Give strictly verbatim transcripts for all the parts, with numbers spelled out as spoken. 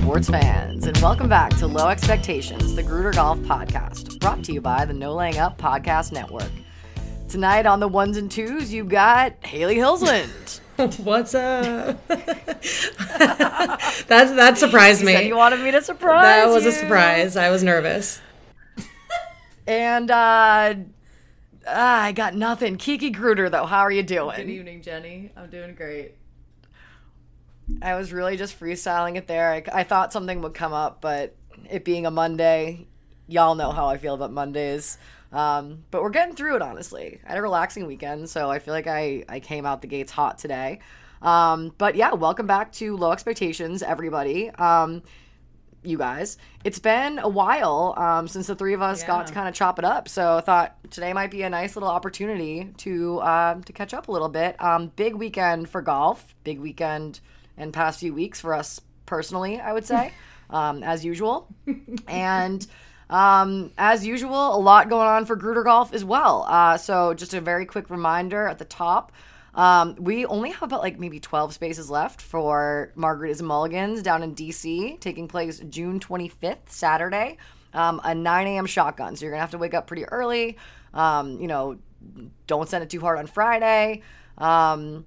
sports fans, and welcome back to Low Expectations, the Gruder Golf podcast, brought to you by the No Laying Up Podcast Network. Tonight on the ones and twos, you got Haley Hilsland. What's up? That's that surprised you me. Said you wanted me to surprise That was you. a surprise. I was nervous. And uh, uh, I got nothing. Kiki Gruder, though. How are you doing? Good evening, Jenny. I'm doing great. I was really just freestyling it there. I, I thought something would come up, but it being a Monday, y'all know how I feel about Mondays. Um, but we're getting through it, honestly. I had a relaxing weekend, so I feel like I, I came out the gates hot today. Um, but yeah, welcome back to Low Expectations, everybody. Um, you guys. It's been a while um, since the three of us Yeah. got to kind of chop it up, so I thought today might be a nice little opportunity to uh, to catch up a little bit. Um, big weekend for golf. Big weekend in past few weeks for us personally, I would say, um, as usual. And um, as usual, a lot going on for Gruder Golf as well. Uh, so just a very quick reminder at the top. Um, we only have about like maybe twelve spaces left for Margaritas and Mulligans down in D C, taking place June twenty-fifth, Saturday, um, a nine a.m. shotgun. So you're going to have to wake up pretty early. Um, you know, don't send it too hard on Friday. Um,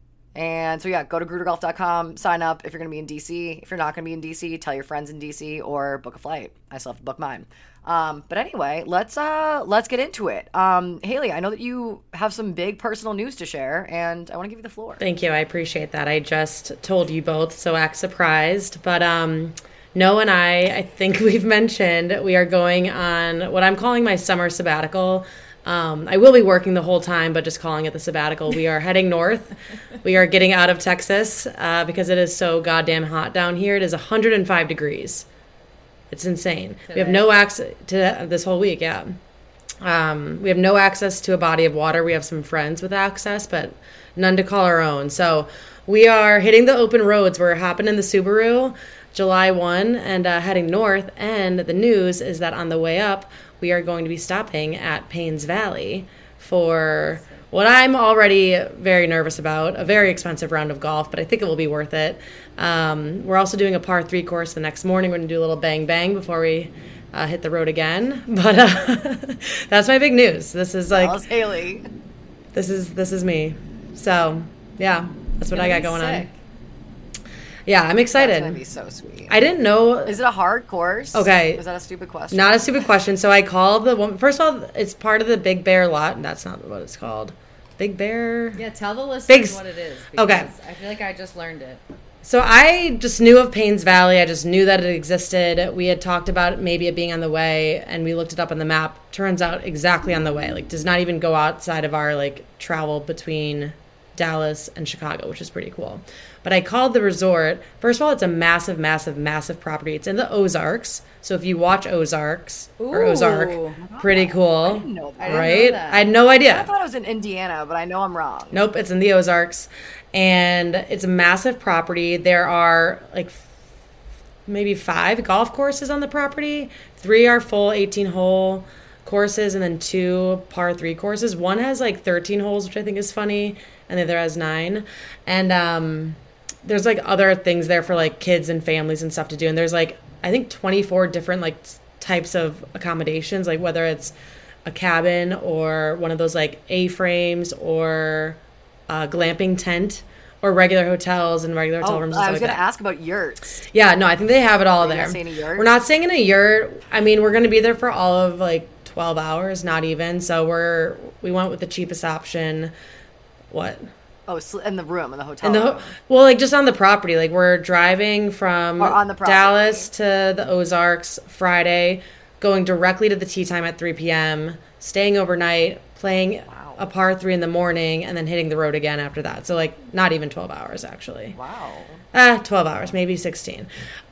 And so, yeah, go to gruder golf dot com, sign up if you're going to be in D C. If you're not going to be in D C, tell your friends in D C or book a flight. I still have to book mine. Um, but anyway, let's uh, let's get into it. Um, Haley, I know that you have some big personal news to share, and I want to give you the floor. Thank you. I appreciate that. I just told you both, so act surprised. But um, Noah and I, I think we've mentioned we are going on what I'm calling my summer sabbatical. Um, I will be working the whole time, but just calling it the sabbatical. We are heading north. We are getting out of Texas uh, because it is so goddamn hot down here. It is one hundred five degrees. It's insane. Today. We have no access to this whole week, yeah. Um, we have no access to a body of water. We have some friends with access, but none to call our own. So we are hitting the open roads. We're hopping in the Subaru July first and uh, heading north. And the news is that on the way up, we are going to be stopping at Paynes Valley for what I'm already very nervous about, a very expensive round of golf, but I think it will be worth it. Um, we're also doing a par three course the next morning. We're going to do a little bang bang before we uh, hit the road again. But uh, that's my big news. This is like, Tell us, Haley. this is this is me. So yeah, that's what I got going sick. on. Yeah, I'm excited. That's going to be so sweet. I didn't know. Is it a hard course? Okay. Is that a stupid question? Not a stupid question. So I called the woman. First of all, it's part of the Big Bear lot. That's not what it's called. Big Bear. Yeah, tell the listeners Big- what it is. Okay. Because I feel like I just learned it. So I just knew of Paynes Valley. I just knew that it existed. We had talked about maybe it being on the way, and we looked it up on the map. Turns out exactly on the way. Like, does not even go outside of our like travel between Dallas and Chicago, which is pretty cool. But I called the resort. First of all, it's a massive, massive, massive property. It's in the Ozarks. So if you watch Ozarks or Ozark, Ooh. pretty cool, didn't know that. I didn't right? know that. I had no I idea. thought it was in Indiana, but I know I'm wrong. Nope, it's in the Ozarks. And it's a massive property. There are like f- maybe five golf courses on the property. Three are full eighteen hole courses, and then two par three courses. One has like thirteen holes, which I think is funny, and the other has nine. And um, there's like other things there for like kids and families and stuff to do. And there's like, I think twenty-four different like types of accommodations, like whether it's a cabin or one of those like A-frames or a glamping tent or regular hotels and regular hotel Oh, rooms and I stuff was like going to that. ask about yurts. Yeah, no, I think they have it all Are you there. gonna stay in a yurt? We're not staying in a yurt. I mean, we're going to be there for all of like twelve hours, not even. So we're we went with the cheapest option. What? Oh, sl- in the room, in the hotel And the room. ho- well, like just on the property. Like we're driving from Or on the property. Dallas to the Ozarks Friday, going directly to the tee time at three p.m., staying overnight, playing Wow. a par three in the morning, and then hitting the road again after that. So like not even twelve hours actually. Wow. Ah, twelve hours, maybe sixteen.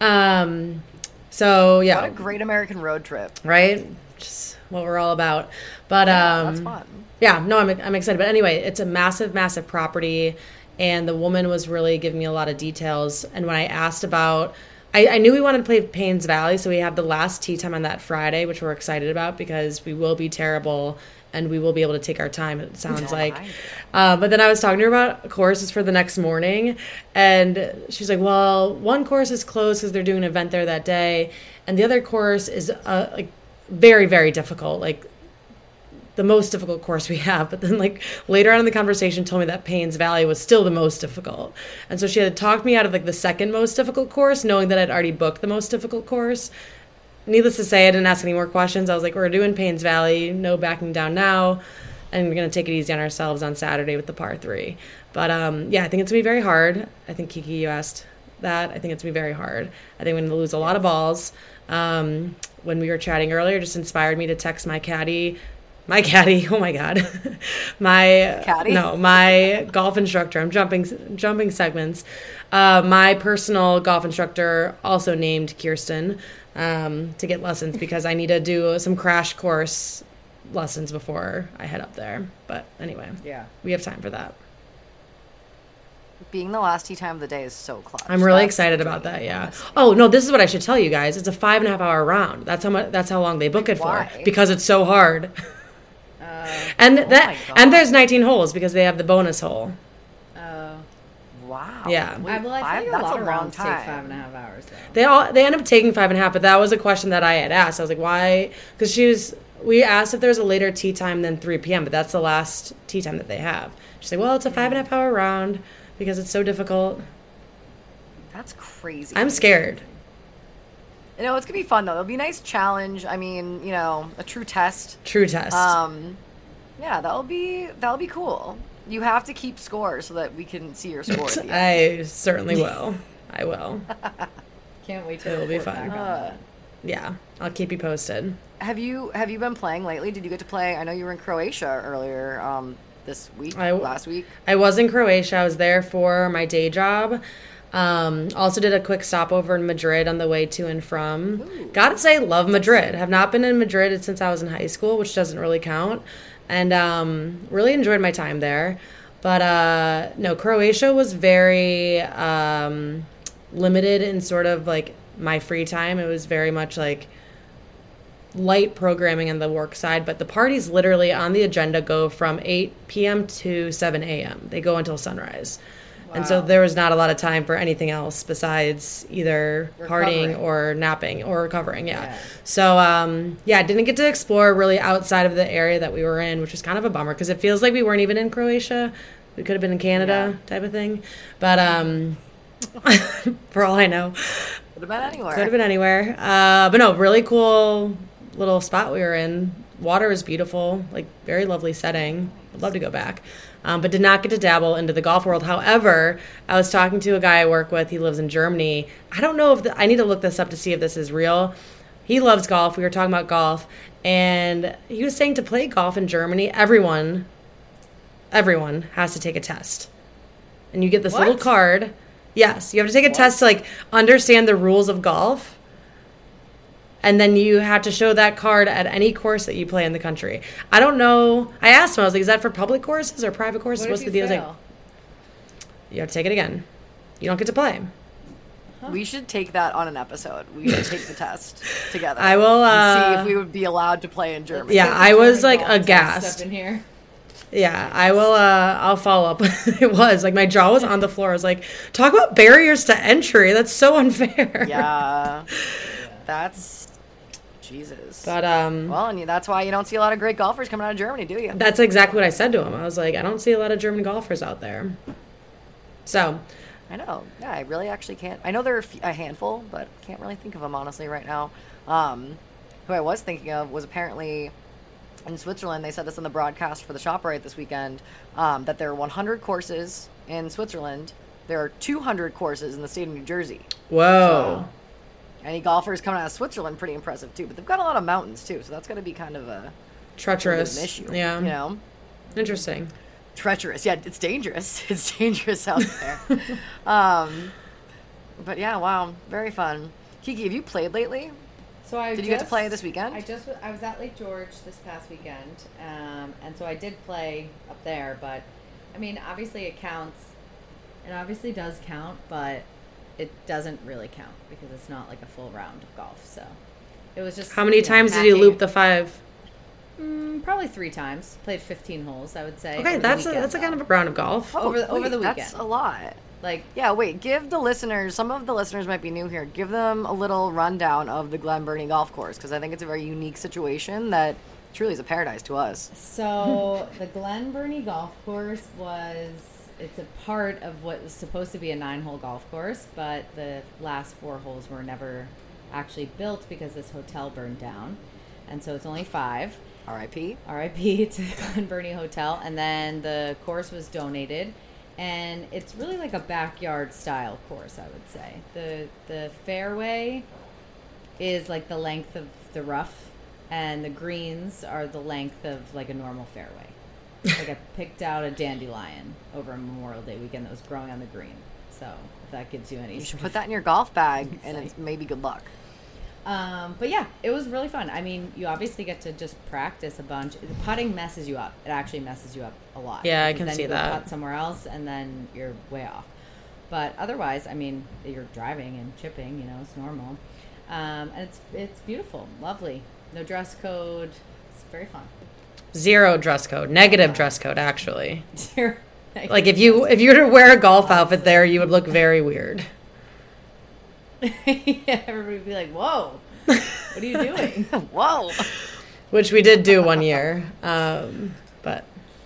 Um, so yeah, What a great American road trip. right? Just what we're all about. But um, That's fun. yeah, no, I'm I'm excited. But anyway, it's a massive, massive property, and the woman was really giving me a lot of details. And when I asked about I, I knew we wanted to play Paynes Valley, so we have the last tee time on that Friday, which we're excited about because we will be terrible and we will be able to take our time, it sounds like. Uh, but then I was talking to her about courses for the next morning, and she's like, well, one course is closed because they're doing an event there that day, and the other course is uh, like very, very difficult, like the most difficult course we have. But then like later on in the conversation told me that Paynes Valley was still the most difficult. And so she had talked me out of like the second most difficult course, knowing that I'd already booked the most difficult course. Needless to say, I didn't ask any more questions. I was like, we're doing Paynes Valley, no backing down now. And we're going to take it easy on ourselves on Saturday with the par three. But um, yeah, I think it's going to be very hard. I think Kiki, you asked that. I think it's going to be very hard. I think we're going to lose a lot of balls. Um, when we were chatting earlier, just inspired me to text my caddy My caddy, oh my God. my caddy? No, my golf instructor. I'm jumping jumping segments. Uh, my personal golf instructor, also named Kirsten, um, to get lessons because I need to do some crash course lessons before I head up there. But anyway, Yeah. we have time for that. Being the last tee time of the day is so clutch. I'm really That's excited about that. Yeah. Oh no, this is what I should tell you guys. It's a five and a half hour round. That's how much. That's how long they book it Why? for because it's so hard. Uh, And Oh that my God. and there's nineteen holes because they have the bonus hole. uh, Wow. Yeah. Wait, I, well, I five? think a That's lot a of long rounds take time. five and a half hours, though. They all they end up taking five and a half, but that was a question that I had asked. I was like, why? Because she was. We asked if there's a later tea time than three p.m., but that's the last tea time that they have. She's like, well, it's a five and a half hour round because it's so difficult. That's crazy. I'm scared. You know, it's gonna be fun though. It'll be a nice challenge. I mean, you know, a true test. True test. Um, yeah, that'll be that'll be cool. You have to keep score so that we can see your score. At the end. I certainly will. I will. Can't wait to It'll be report fun. back on Uh, that. Yeah, I'll keep you posted. Have you have you been playing lately? Did you get to play? I know you were in Croatia earlier um, this week, I- last week. I was in Croatia. I was there for my day job. Um, also did a quick stopover in Madrid on the way to and from. Ooh. Gotta say, love Madrid. Have not been in Madrid since I was in high school, which doesn't really count. And um, really enjoyed my time there. But uh, no, Croatia was very um, limited in sort of like my free time. It was very much like light programming on the work side, but the parties literally on the agenda go from eight p.m. to seven a.m. They go until sunrise. And so Wow. there was not a lot of time for anything else besides either Recovering. partying or napping or recovering. Yeah. Yeah. So, um, yeah, didn't get to explore really outside of the area that we were in, which was kind of a bummer because it feels like we weren't even in Croatia. We could have been in Canada type of thing. But um, for all I know, Could have been anywhere. could have been anywhere. Uh, but no, really cool little spot we were in. Water was beautiful, like very lovely setting. I'd love to go back. Um, but did not get to dabble into the golf world. However, I was talking to a guy I work with. He lives in Germany. I don't know if the, I need to look this up to see if this is real. He loves golf. We were talking about golf. And he was saying to play golf in Germany, everyone, everyone has to take a test. And you get this little What? card. Yes, you have to take a test to like understand the rules of golf. And then you have to show that card at any course that you play in the country. I don't know. I asked him, I was like, is that for public courses or private courses? What What's if the you deal? He's like, fail? you have to take it again. You don't get to play. We should take that on an episode. We should take the test together. I will, and see uh, if we would be allowed to play in Germany. Yeah, Get the I was, German like, golf test aghast. Up in here. Yeah, I will, uh, I'll follow up. It was like my jaw was on the floor. I was like, talk about barriers to entry. That's so unfair. Yeah. That's Jesus. But, um, well, and you- that's why you don't see a lot of great golfers coming out of Germany, do you? that's exactly what I said to him. I was like, I don't see a lot of German golfers out there. So, I know. Yeah, I really actually can't. I know there are a few- a handful, but can't really think of them honestly right now. Um, who I was thinking of was apparently in Switzerland. They said this on the broadcast for the ShopRite this weekend, um, that there are one hundred courses in Switzerland. There are two hundred courses in the state of New Jersey. whoa. Any golfers coming out of Switzerland, pretty impressive too. But they've got a lot of mountains too, so that's going to be kind of a, Treacherous. an issue. Yeah. You know, Interesting. treacherous. Yeah, it's dangerous. It's dangerous out there. um, but yeah, wow, very fun. Kiki, have you played lately? So I Did you get to just- play this weekend? I just I was at Lake George this past weekend, um, and so I did play up there. But I mean, obviously it counts. It obviously does count, but it doesn't really count because it's not like a full round of golf. So it was just. How many you know, times did you hacking. loop the five? Mm, probably three times. Played fifteen holes, I would say. Okay, over the that's a, weekend, that's a though. kind of a round of golf. over the, over Wait, the weekend. That's a lot. Like, Yeah, wait, give the listeners, some of the listeners might be new here, give them a little rundown of the Glen Burnie Golf Course, because I think it's a very unique situation that truly is a paradise to us. so the Glen Burnie Golf Course was, it's a part of what was supposed to be a nine-hole golf course, but the last four holes were never actually built because this hotel burned down. And so it's only five. R I P R I P to the Glen Burnie Hotel. And then the course was donated. And it's really like a backyard style course, I would say. The the fairway is like the length of the rough, and the greens are the length of like a normal fairway. Like I picked out a dandelion over a Memorial Day weekend that was growing on the green. So if that gives you any You should sort put of- that in your golf bag, and Insight. it's maybe good luck. Um, but yeah, it was really fun. I mean, you obviously get to just practice a bunch. The putting messes you up. It actually messes you up a lot. Yeah, I because can then see you go that. Putt somewhere else, and then you're way off. But otherwise, I mean, you're driving and chipping. You know, it's normal, um, and it's it's beautiful, lovely. No dress code. It's very fun. Zero dress code. Negative dress code, actually. You're- Like if you if you were to wear a golf outfit there, you would look very weird. yeah, everybody would be like, "Whoa, what are you doing?" Whoa! Which we did do one year. Um, but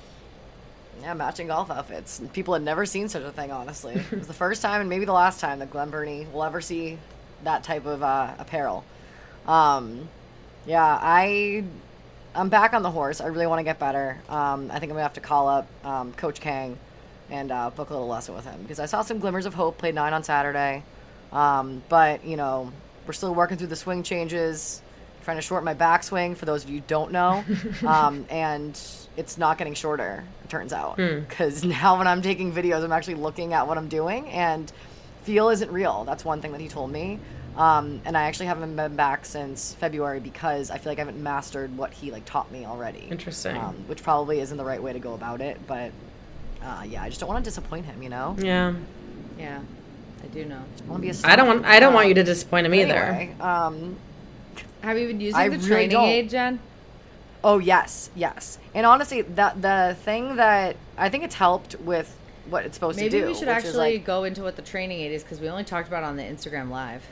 Yeah, matching golf outfits. People had never seen such a thing, honestly. It was the first time and maybe the last time that Glen Burnie will ever see that type of uh, apparel. Um, yeah, I, I'm back on the horse. I really want to get better. Um, I think I'm going to have to call up um, Coach Kang and uh, book a little lesson with him because I saw some glimmers of hope, played nine on Saturday. Um, but, you know, we're still working through the swing changes, trying to shorten my backswing, for those of you who don't know. um, and it's not getting shorter, it turns out. Because now when I'm taking videos, I'm actually looking at what I'm doing, and feel isn't real. That's one thing that he told me. Um, and I actually haven't been back since February because I feel like I haven't mastered what he, like, taught me already. Interesting. Um, which probably isn't the right way to go about it, but, uh, yeah, I just don't want to disappoint him, you know? yeah, Yeah, I do know. I want to be a I don't want I don't want you to Um, disappoint him either. Anyway, um, Have you been using I the really training don't. aid, Jen? Oh yes, yes. And honestly, that the thing that I think it's helped with what it's supposed Maybe to do. we should which is actually like, go into what the training aid is because we only talked about it on the Instagram Live.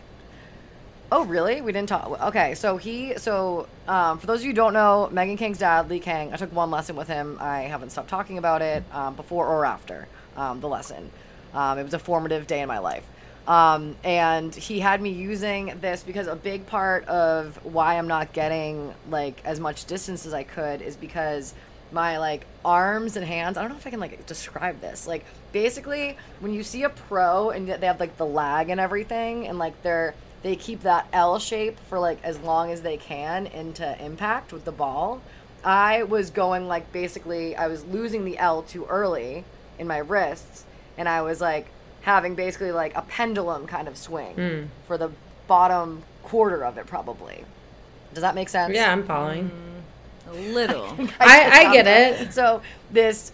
oh really? We didn't talk. Okay, so he, so um, for those of you who don't know, Megan Kang's dad, Lee Kang. I took one lesson with him. I haven't stopped talking about it um, before or after um, the lesson. Um, it was a formative day in my life. Um, and he had me using this because a big part of why I'm not getting like as much distance as I could is because my like arms and hands, I don't know if I can like describe this. Like basically when you see a pro and they have like the lag and everything and like they're, they keep that L shape for like as long as they can into impact with the ball. I was going like basically I was losing the L too early in my wrists and I was like having basically like a pendulum kind of swing Mm. for the bottom quarter of it probably. Does that make sense? Yeah, I'm following. A little. I, I get it. So this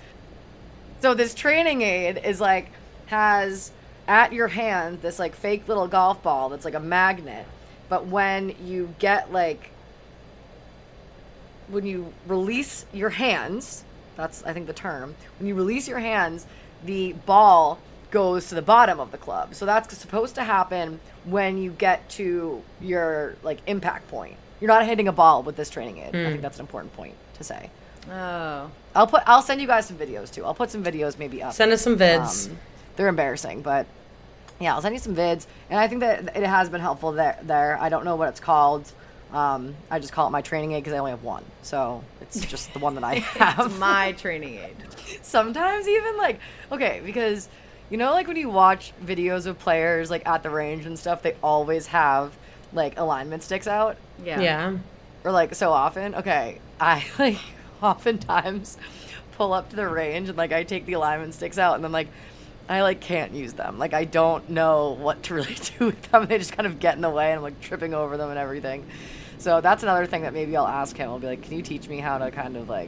so this training aid is like has at your hand this like fake little golf ball that's like a magnet, but when you get like when you release your hands, that's I think the term, when you release your hands, the ball goes to the bottom of the club. So that's supposed to happen when you get to your like impact point. You're not hitting a ball with this training aid. I think that's an important point to say. Oh. I'll put I'll send you guys some videos too. I'll put some videos maybe up. Send us some vids. Um, they're embarrassing, but yeah, I'll send you some vids. And I think that it has been helpful there. There, I don't know what it's called. Um, I just call it my training aid because I only have one, so it's just the one that I have. It's my training aid. Sometimes even like okay, because you know, like when you watch videos of players like at the range and stuff, they always have like alignment sticks out. Yeah. yeah. Or like so often. Okay, I like oftentimes pull up to the range and like I take the alignment sticks out and then like I like can't use them. Like I don't know what to really do with them. They just kind of get in the way and I'm like tripping over them and everything. So that's another thing that maybe I'll ask him. I'll be like, can you teach me how to kind of like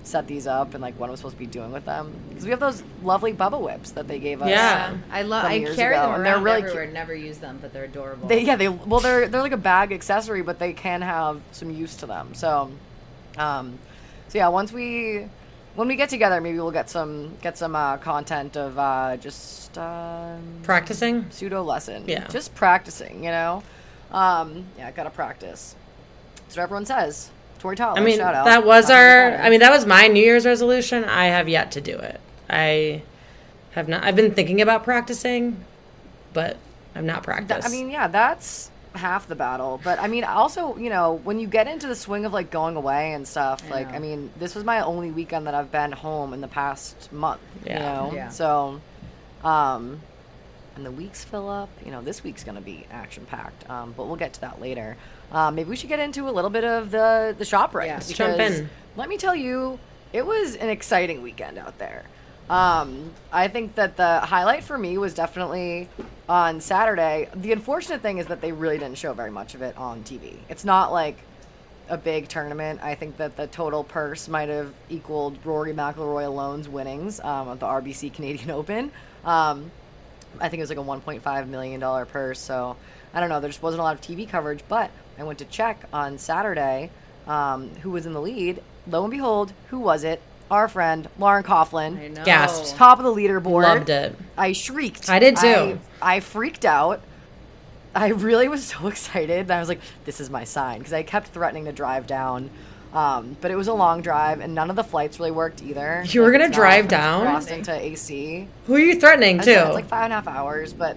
set these up and like what I'm supposed to be doing with them, because we have those lovely Bubba Whips that they gave us. Yeah. I love. Some I years carry ago, them and around they're really everywhere. cute. Never use them, but they're adorable. They yeah they well they're they're like a bag accessory, but they can have some use to them. So, um, so yeah, once we when we get together, maybe we'll get some get some uh, content of uh, just um, Practicing? pseudo lesson. Yeah. Just practicing. You know. Um, yeah, gotta practice. That's what everyone says. Tori Tyler, I mean, shout out. that was Nothing our, better. I mean, that was my New Year's resolution. I have yet to do it. I have not, I've been thinking about practicing, but I've not practiced. I mean, yeah, that's half the battle. But I mean, also, you know, when you get into the swing of like going away and stuff, I like, know. I mean, this was my only weekend that I've been home in the past month. Yeah. You know, Yeah. so, um, and the weeks fill up. You know, this week's gonna be action packed. Um, but we'll get to that later. Um, maybe we should get into a little bit of the the shop right. Yeah. Let's jump in. Let me tell you, it was an exciting weekend out there. Um, I think that the highlight for me was definitely on Saturday. The unfortunate thing is that they really didn't show very much of it on T V. It's not like a big tournament. I think that the total purse might have equaled Rory McIlroy alone's winnings um, at the R B C Canadian Open. Um, I think it was like a one point five million dollars purse. So I don't know. There just wasn't a lot of T V coverage. But I went to check on Saturday um, who was in the lead. Lo and behold, who was it? Our friend, Lauren Coughlin. I know. Gasped. Top of the leaderboard. Loved it. I shrieked. I did too. I, I freaked out. I really was so excited. And I was like, this is my sign. Because I kept threatening to drive down. Um, but it was a long drive, and none of the flights really worked either. You were Like, gonna it's not drive from down? Boston to A C. Who are you threatening I to? said, It's like five and a half hours, but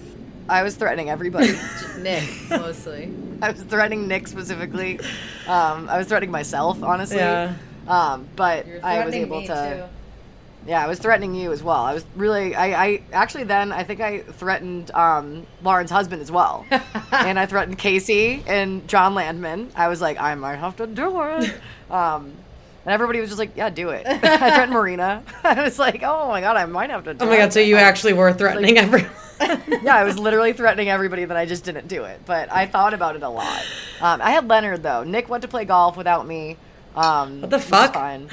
I was threatening everybody. Nick mostly. I was threatening Nick specifically. Um, I was threatening myself, honestly. Yeah. Um, but You're I was threatening able me, to. Yeah, I was threatening you as well. I was really, I, I actually then, I think I threatened um, Lauren's husband as well. And I threatened Casey and John Landman. I was like, I might have to do it. Um, and everybody was just like, yeah, do it. I threatened Marina. I was like, oh my God, I might have to do it. Oh my God, so you actually were threatening everyone. Yeah, I was literally threatening everybody that I just didn't do it. But I thought about it a lot. Um, I had Leonard, though. Nick went to play golf without me. Um, What the which is fuck? Fine.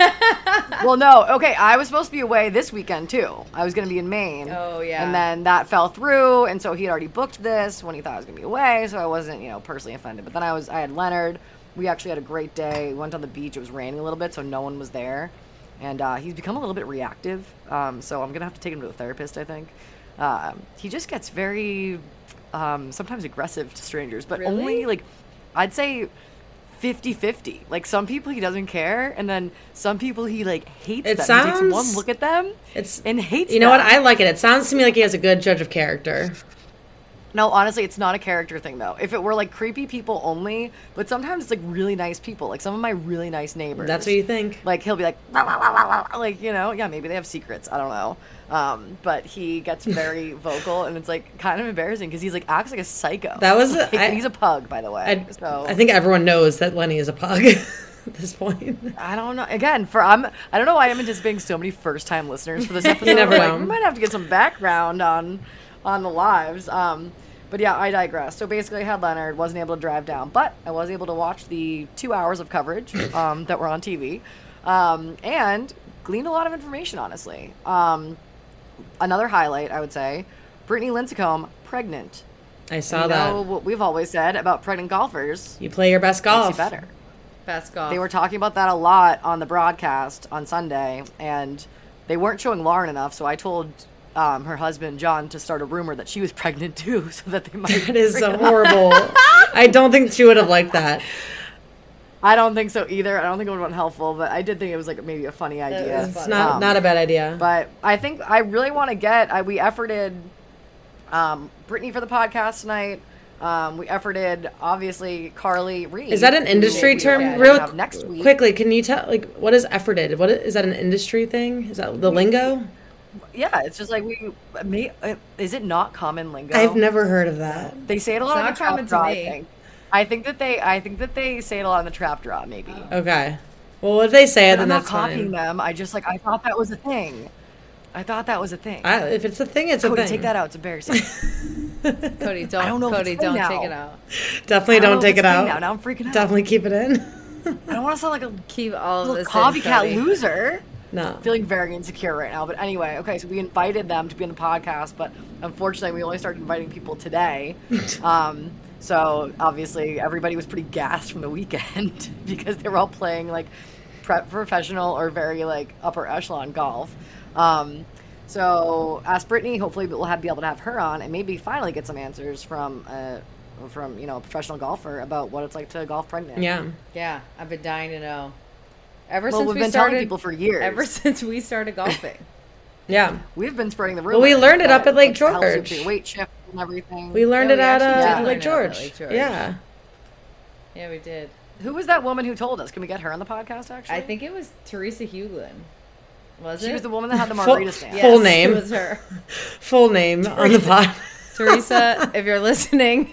Well, no. Okay, I was supposed to be away this weekend, too. I was going to be in Maine. Oh, yeah. And then that fell through, and so he had already booked this when he thought I was going to be away, so I wasn't, you know, personally offended. But then I was, I had Leonard. We actually had a great day. We went on the beach. It was raining a little bit, so no one was there. And uh, he's become a little bit reactive, um, so I'm going to have to take him to a therapist, I think. Um, he just gets very, um, sometimes aggressive to strangers, but Really? only, like, I'd say fifty-fifty. Like, some people he doesn't care, and then some people he, like, hates It them. He sounds- takes one look at them It's and hates You know them. what? I like it. It sounds to me like he has a good judge of character. No, honestly, it's not a character thing, though. If it were, like, creepy people only, but sometimes it's, like, really nice people. Like, some of my really nice neighbors. That's what you think. Like, he'll be like, "Wah, wah, wah, wah, wah," like, you know, yeah, maybe they have secrets. I don't know. Um, but he gets very vocal, and it's, like, kind of embarrassing because he's, like, acts like a psycho. That was- Like, I- and he's a pug, by the way. I, so I think everyone knows that Lenny is a pug at this point. I don't know. Again, for I'm, I don't know why I'm anticipating so many first-time listeners for this episode. never Like, know. we might have to get some background on, on the lives. Um, but yeah, I digress. So basically, I had Leonard, wasn't able to drive down, but I was able to watch the two hours of coverage um, that were on T V, um, and gleaned a lot of information. Honestly, um, another highlight I would say, Brittany Lincecum pregnant. I saw you know that. what we've always said about pregnant golfers. You play your best Makes golf. you better. Best golf. They were talking about that a lot on the broadcast on Sunday, and they weren't showing Lauren enough, so I told um, her husband, John, to start a rumor that she was pregnant too, so that they might... That is bring so it up. horrible. I don't think she would have liked that. I don't think so either. I don't think it would have been helpful, but I did think it was like maybe a funny idea. was It's funny. not Um, not a bad idea. But I think I really want to get... I, we efforted um, Brittany for the podcast tonight. Um, we efforted, obviously, Carly Reed. Is that an who industry we term? are gonna Real have next week. quickly, can you tell like what is efforted? What is, is that an industry thing? Is that the lingo? Yeah, it's just like we... May, uh, is it not common lingo? I've never heard of that. They say it a lot It's in the not trap common to draw, I me. think. I think that they I think that they say it a lot in the trap draw, maybe. Okay. Well, if they say it, But then I'm not that's copying fine. them. I just like I thought that was a thing. I thought that was a thing. I, if it's a thing, it's a Cody, thing. take that out. It's embarrassing. Cody, don't. I don't know if Cody, it's a thing don't now. take it out. Definitely I don't, know if take it's it a thing out. Now. now I'm freaking out. Definitely keep it in. I don't want to sound like a Keep all of little this in, copycat Cody. loser. No. Feeling very insecure right now. But anyway, okay, so we invited them to be on the podcast, but unfortunately we only started inviting people today. Um, so obviously everybody was pretty gassed from the weekend because they were all playing like pre- professional or very like upper echelon golf. Um, so ask Brittany, hopefully we'll have, be able to have her on and maybe finally get some answers from uh, from you know a professional golfer about what it's like to golf pregnant. Yeah. Yeah, I've been dying to know. Ever Well, since we've we been started, telling people for years. Ever since we started golfing. Yeah. We've been spreading the rumor. Well, we learned it that up at Lake it helps with George. your weight shift and everything. We learned Yeah, it we at actually uh, did Lake, learn it up at George. Lake George. Yeah. Yeah, we did. Who was that woman who told us? Can we get her on the podcast, actually? I think it was Teresa Huglin. Was it? she was the woman that had the Full- margarita stand. Yes, full name. It was her. Full name on the pod. Teresa, if you're listening.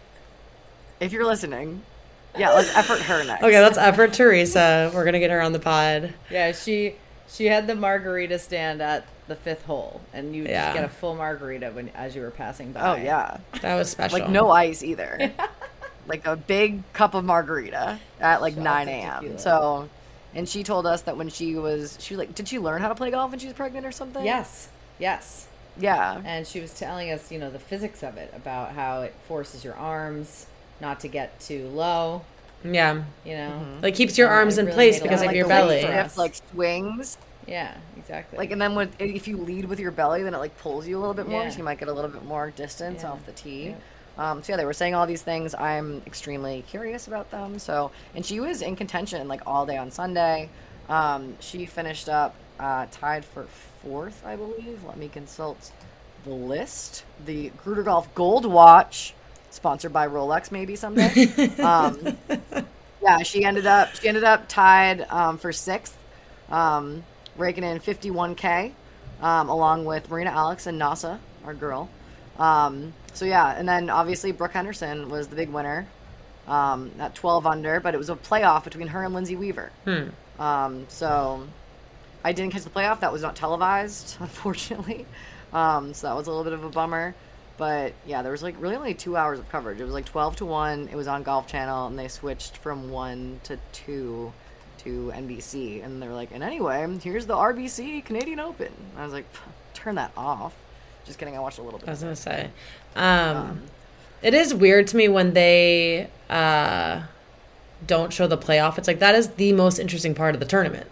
If you're listening, yeah, let's effort her next. Okay, let's effort Teresa. We're gonna get her on the pod. Yeah, she she had the margarita stand at the fifth hole, and you Yeah. just get a full margarita when as you were passing by. Oh, yeah. That was special. Like, no ice either. Like, a big cup of margarita at, like, Shots nine of a.m. tequila. So, and she told us that when she was, she was like, did she learn how to play golf when she was pregnant or something? Yes, yes. Yeah. And she was telling us, you know, the physics of it, about how it forces your arms not to get too low, Yeah. you know. Like keeps your And arms it in really place made a because lot of like your the belly. weight for shift, us. like, swings. Yeah, exactly. Like, and then when, if you lead with your belly, then it, like, pulls you a little bit more, Yeah. so you might get a little bit more distance Yeah. off the tee. Yeah. Um, so yeah, they were saying all these things. I'm extremely curious about them. So, and she was in contention like all day on Sunday. Um, she finished up uh, tied for fourth, I believe. Let me consult the list. The Gruder Golf Gold Watch, sponsored by Rolex, maybe someday. um, yeah, she ended up she ended up tied um, for sixth, um, raking in fifty-one K, um, along with Marina Alex and Nasa, our girl. Um, so yeah, and then obviously Brooke Henderson was the big winner um, at twelve under, but it was a playoff between her and Lindsay Weaver. Hmm. Um, so I didn't catch the playoff. That was not televised, unfortunately. Um, so that was a little bit of a bummer. But yeah, there was like really only two hours of coverage. It was like twelve to one. It was on Golf Channel, and they switched from one to two to N B C. And they were like, and anyway, here's the R B C Canadian Open. And I was like, turn that off. Just kidding. I watched a little bit. I was gonna say, um, it is weird to me when they uh, don't show the playoff. It's like that is the most interesting part of the tournament.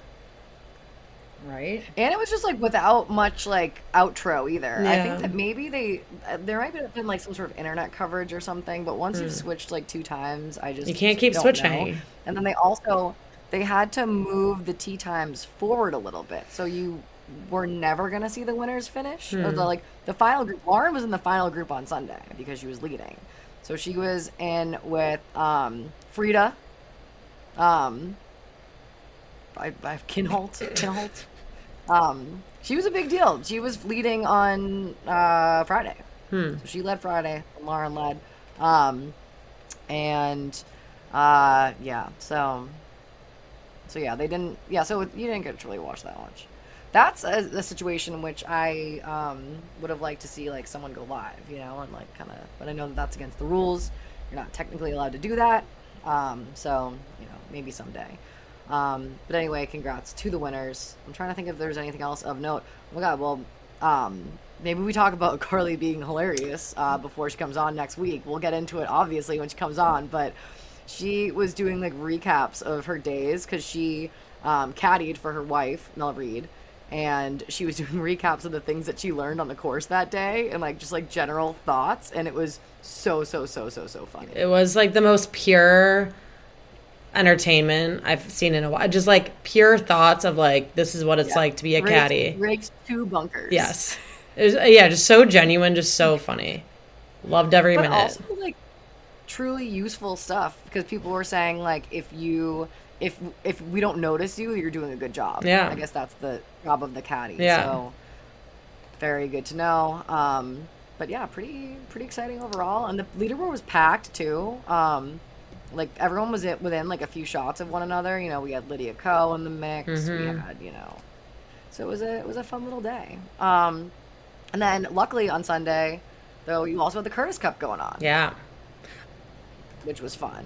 right? And it was just like without much like outro either. I Yeah. think that maybe they uh, there might have been like some sort of internet coverage or something. But once you've switched like two times, I just You can't keep don't switching. know. And then they also they had to move the tee times forward a little bit, so you were never gonna see the winners finish. Or the, like the final group. Lauren was in the final group on Sunday because she was leading, so she was in with um, Frida, um, by by Kinholt, Kinholt. Um, she was a big deal. She was leading on uh, Friday. Hmm. So she led Friday, and Lauren led. Um, and uh, yeah, so so yeah, they didn't. Yeah, so you didn't get to really watch that much. That's a, a situation in which I um, would have liked to see like someone go live, you know, and like kind of. But I know that that's against the rules. You're not technically allowed to do that. Um, so you know, maybe someday. Um, but anyway, congrats to the winners. I'm trying to think if there's anything else of note. Oh my god, well, um, maybe we talk about Carly being hilarious uh, before she comes on next week. We'll get into it obviously when she comes on, but she was doing like recaps of her days because she um, caddied for her wife, Mel Reed, and she was doing recaps of the things that she learned on the course that day and like just like general thoughts, and it was so so so so so funny. It was like the most pure entertainment I've seen in a while. Just like pure thoughts of like, this is what it's Yeah. like to be a Rigged- caddy. rigged two bunkers. Yes. It was, yeah, just so genuine, just so funny. Loved every But minute. also like truly useful stuff because people were saying like if you if if we don't notice you, you're doing a good job. Yeah. I guess that's the job of the caddy. Yeah. So very good to know. Um, but yeah, pretty pretty exciting overall. And the leaderboard was packed too. Um, like everyone was it within like a few shots of one another. You know, we had Lydia Ko in the mix. We Mhm. had you know, so it was a it was a fun little day. Um, and then luckily on Sunday, though, you also had the Curtis Cup going on, Yeah. which was fun.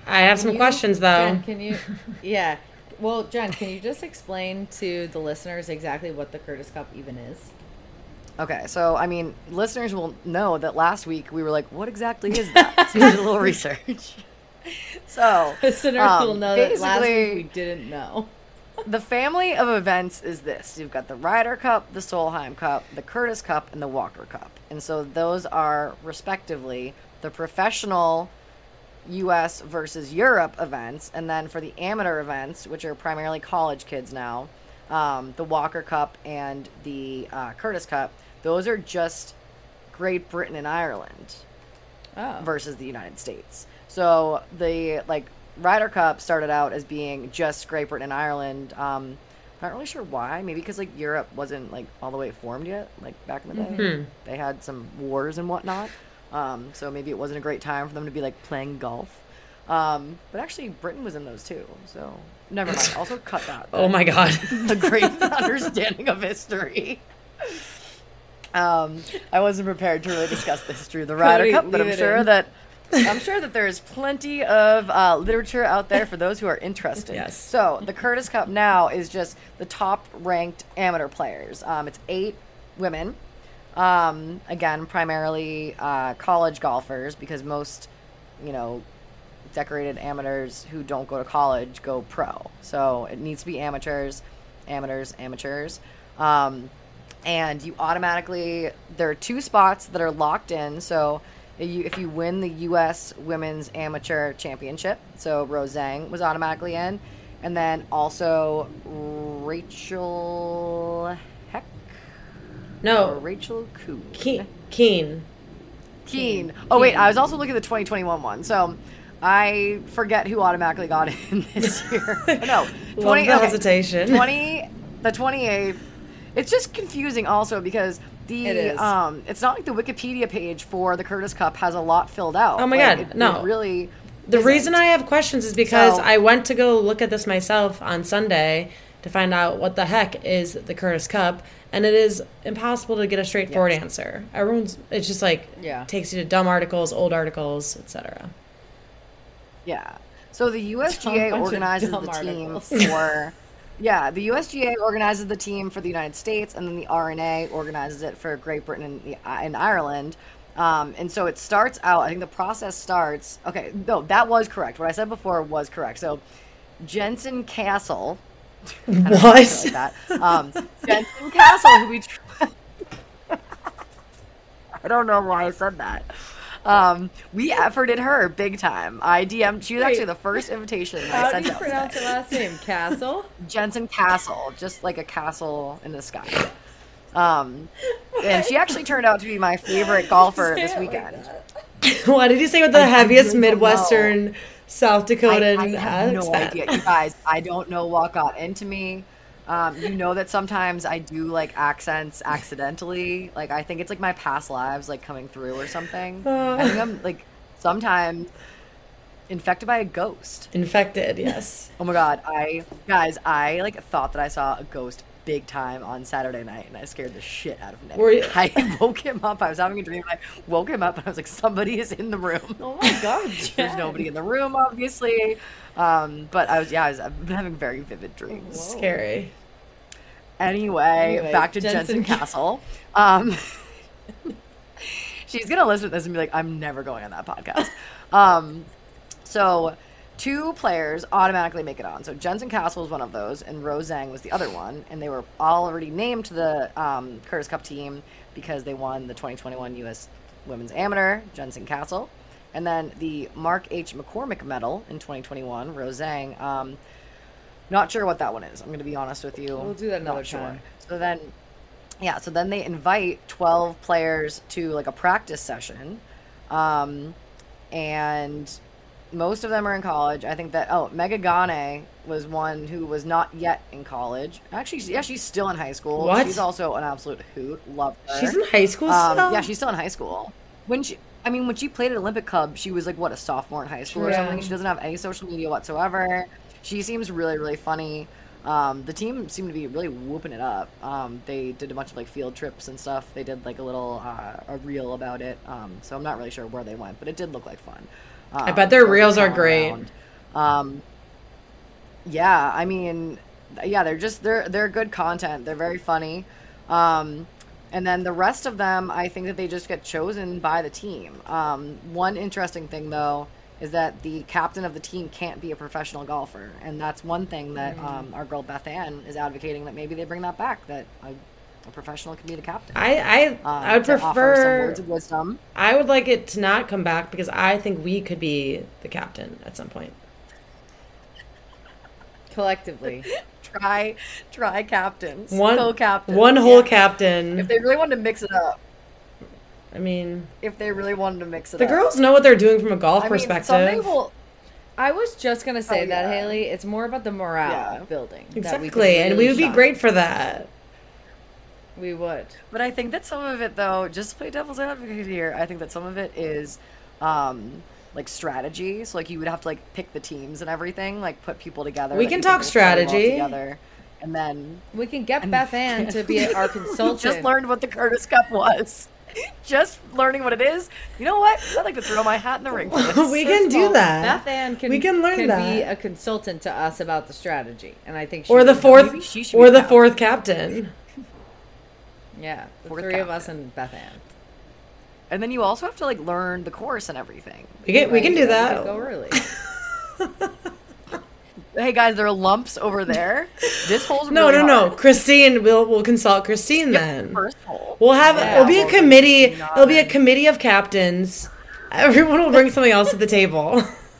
I have some you- questions though. Jen, can you? Yeah. Well, Jen, can you just explain to the listeners exactly what the Curtis Cup even is? Okay, so I mean, listeners will know that last week we were like, "What exactly is that?" So we did a little research. So Listeners um, will know that last week basically, we didn't know. the family of events is this: you've got the Ryder Cup, the Solheim Cup, the Curtis Cup, and the Walker Cup, and so those are respectively the professional U S versus Europe events, and then for the amateur events, which are primarily college kids now, um, the Walker Cup and the uh, Curtis Cup, those are just Great Britain and Ireland Oh. versus the United States. So the like Ryder Cup started out as being just Great Britain and Ireland. Um, not really sure why. Maybe because like Europe wasn't like all the way formed yet. Like back in the day, Mm-hmm. they had some wars and whatnot. Um, so maybe it wasn't a great time for them to be like playing golf. Um, but actually, Britain was in those too. So never mind. Also cut that. Oh my god. The great understanding of history. Um, I wasn't prepared to really discuss the history of the Ryder Cody, Cup, but leave I'm it sure in. that I'm sure that there is plenty of uh, literature out there for those who are interested. Yes. So the Curtis Cup now is just the top-ranked amateur players. Um, it's eight women. Um, again, primarily uh, college golfers, because most, you know, decorated amateurs who don't go to college go pro. So it needs to be amateurs, amateurs, amateurs. Um, and you automatically, there are two spots that are locked in. So if you, if you win the U S Women's Amateur Championship, so Rose Zhang was automatically in. And then also Rachel Heck or No, Rachel Kuhn. Keen. Keen. Keen. Oh wait, I was also looking at the twenty twenty-one one. So I forget who automatically got in this year. No, Love the hesitation. twenty, the twenty-eighth. It's just confusing also because the It is. um, it's not like the Wikipedia page for the Curtis Cup has a lot filled out. Oh my Like, God, it, no. it really. The isn't. reason I have questions is because So- I went to go look at this myself on Sunday to find out what the heck is the Curtis Cup, and it is impossible to get a straightforward Yes. answer. Everyone's it's just like Yeah. takes you to dumb articles, old articles, et cetera. Yeah. So the U S G A Dumb bunch of organizes the dumb team articles. for. Yeah, the U S G A organizes the team for the United States, and then the R N A organizes it for Great Britain and, the, and Ireland. Um, and so it starts out, I think the process starts. Okay, no, that was correct. What I said before was correct. So Jensen Castle. I don't know if I say it like that. Um, Jensen Castle, who we. Tr- I don't know why I said that. Um, we efforted her big time. I D M'd. She was Wait. actually the first invitation that I How do sent you out. pronounce her last name? Castle? Jensen Castle, just like a castle in the sky. Um, and she actually turned out to be my favorite golfer Say this it like weekend. that. Why did you say with the heaviest really don't Midwestern South I, Dakotan I have no accent? idea, you guys. I don't know what got into me. Um, you know that sometimes I do like accents accidentally. Like I think it's like my past lives like coming through or something. I think I'm like sometimes infected by a ghost. Infected, yes. Oh my god, I guys, I like thought that I saw a ghost big time on Saturday night, and I scared the shit out of Nick. Were you- I woke him up. I was having a dream, and I woke him up, and I was like, somebody is in the room. Oh my god, There's Jen. nobody in the room, obviously. Um, but I was, yeah, I was, I've been having very vivid dreams. Whoa. Scary. Anyway, Anyway, back to Jensen Jensen Castle. Um, she's gonna listen to this and be like, "I'm never going on that podcast." Um, so, two players automatically make it on. So Jensen Castle was one of those, and Rose Zhang was the other one, and they were already named to the um, Curtis Cup team because they won the twenty twenty-one U S Women's Amateur. Jensen Castle, and then the Mark H. McCormick Medal in twenty twenty-one. Rose Zhang. Um, Not sure what that one is. I'm going to be honest with you. We'll do that Not another sure. time. So then, yeah. So then they invite twelve players to like a practice session, um, and most of them are in college. I think that oh, Mega Gane was one who was not yet in college. Actually, yeah, she's still in high school. What? She's also an absolute hoot. Love her. She's in high school Um, still? yeah, she's still in high school. When she, I mean, when she played at Olympic Club, she was like what a sophomore in high school or Yeah. something. She doesn't have any social media whatsoever. She seems really, really funny. Um, the team seemed to be really whooping it up. Um, they did a bunch of like field trips and stuff. They did like a little uh, a reel about it. Um, so I'm not really sure where they went, but it did look like fun. Um, I bet their girls reels are crawling great. around. Um, yeah, I mean, yeah, they're just they're they're good content. They're very funny. Um, and then the rest of them, I think that they just get chosen by the team. Um, one interesting thing though is that the captain of the team can't be a professional golfer, and that's one thing that um, our girl Beth Ann is advocating that maybe they bring that back. That a, a professional can be the captain. I I, um, I would to offer some prefer. words of wisdom. I would like it to not come back because I think we could be the captain at some point. Collectively. Try, try captains, One co-captains, one whole yeah. captain. If they really wanted to mix it up, I mean, if they really wanted to mix it the up, girls know what they're doing from a golf I mean, perspective. someday we'll. I was just gonna say Oh, that, yeah. Haley. It's more about the morale Yeah. building. that exactly, we can and we really would be shine. great for that. We would. But I think that some of it, though, just to play devil's advocate here, I think that some of it is, um, like strategy. So like you would have to like pick the teams and everything, like put people together. We that can you talk think will play well strategy. together, and then We can get Beth Ann to be our consultant. just learned what the Curtis Cup was. Just learning what it is. You know what? I'd like to throw my hat in the ring for this. We First can of do all, that. Beth Ann can, We can learn be that. a consultant to us about the strategy, and I think she Or the would- fourth, maybe she should or be the captain. fourth captain. Yeah, the Fourth three of us captain. and Beth Ann. And then you also have to like learn the course and everything. We can we can Right, do we that. could Go early. Hey guys, there are lumps over there. This hole's No, really no, no. hard. Christine, we'll we'll consult Christine then. First hole. We'll have Yeah. it'll be a Well, committee. Christine, It'll be a uh, committee of captains. Everyone will bring something else to the table.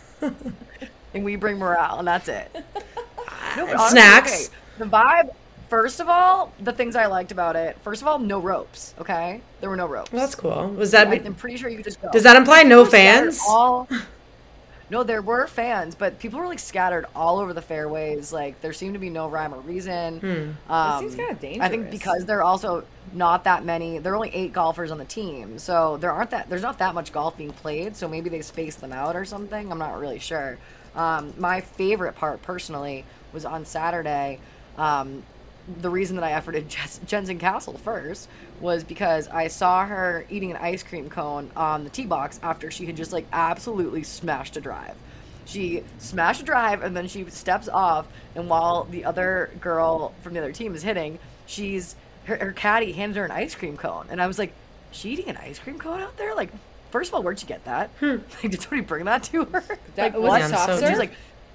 And we bring morale, and that's it. No, but And honestly, snacks. okay, the vibe. First of all, the things I liked about it. First of all, no ropes. Okay, there were no ropes. Well, that's cool. Was that? I, I'm pretty sure you could just go. Does that imply no People scattered fans? All, no, there were fans, but people were like scattered all over the fairways. Like there seemed to be no rhyme or reason. Hmm. Um, seems kinda I think dangerous. because there are also not that many. There are only eight golfers on the team, so there aren't that. There's not that much golf being played. So maybe they spaced them out or something. I'm not really sure. Um, my favorite part, personally, was on Saturday. Um, the reason that I efforted Jess- Jensen Castle first was because I saw her eating an ice cream cone on the tee box after she had just like absolutely smashed a drive. She smashed a drive and then she steps off, and while the other girl from the other team is hitting, she's her, her caddy hands her an ice cream cone, and I was like, "Is she eating an ice cream cone out there? Like, first of all, where'd she get that? Like, did somebody bring that to her? That- like, was what? it I'm soft so- serve? She's like,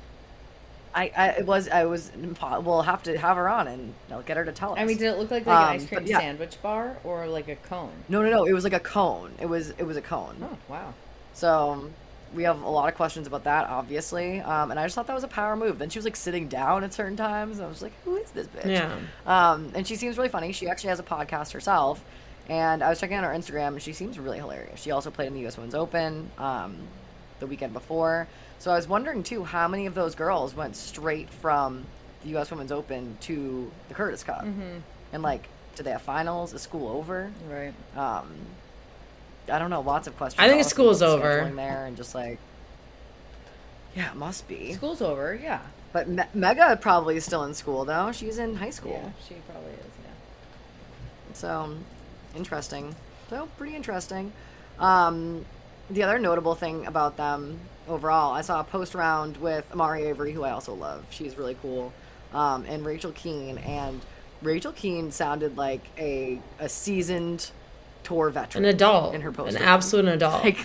I, I it was I was impo- we'll have to have her on and I'll get her to tell us. I mean, did it look like, like Um, an ice cream but yeah. sandwich bar or like a cone? no, no, no. It was like a cone. It was it was a cone. Oh, wow. So um, we have a lot of questions about that, obviously. Um, and I just thought that was a power move. Then she was like sitting down at certain times, and I was like, "Who is this bitch?" Yeah. Um, and she seems really funny. She actually has a podcast herself. And I was checking out her Instagram, and she seems really hilarious. She also played in the U S Women's Open um, the weekend before. So I was wondering, too, how many of those girls went straight from the U S Women's Open to the Curtis Cup? Mm-hmm. And, like, do they have finals? Is school over? Right. Um, I don't know. Lots of questions. I think honestly, school's about the over. scheduling there and just, like, yeah, it must be. School's over, yeah. But Me- Mega probably is still in school, though. She's in high school. Yeah, she probably is, yeah. So, interesting. So, pretty interesting. Um, the other notable thing about them overall, I saw a post round with Amari Avery, who I also love. She's really cool. Um, and Rachel Keane. And Rachel Keane sounded like a, a seasoned tour veteran. An adult. In her post. An absolute adult. Like,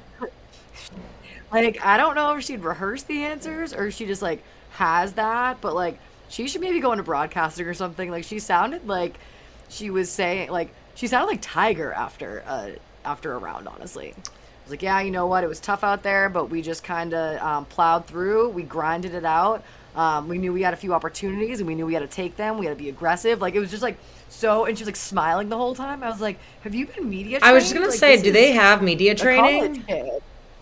like, I don't know if she'd rehearse the answers or she just, like, has that. But, like, she should maybe go into broadcasting or something. Like, she sounded like she was saying, like, she sounded like Tiger after uh, after a round, honestly. I was like, yeah, you know what? It was tough out there, but we just kind of um, plowed through. We grinded it out. Um, we knew we had a few opportunities, and we knew we had to take them. We had to be aggressive. Like, it was just, like, so... And she was, like, smiling the whole time. I was like, have you been media trained? I was just gonna Like, say, this do is they have media a training? college kid.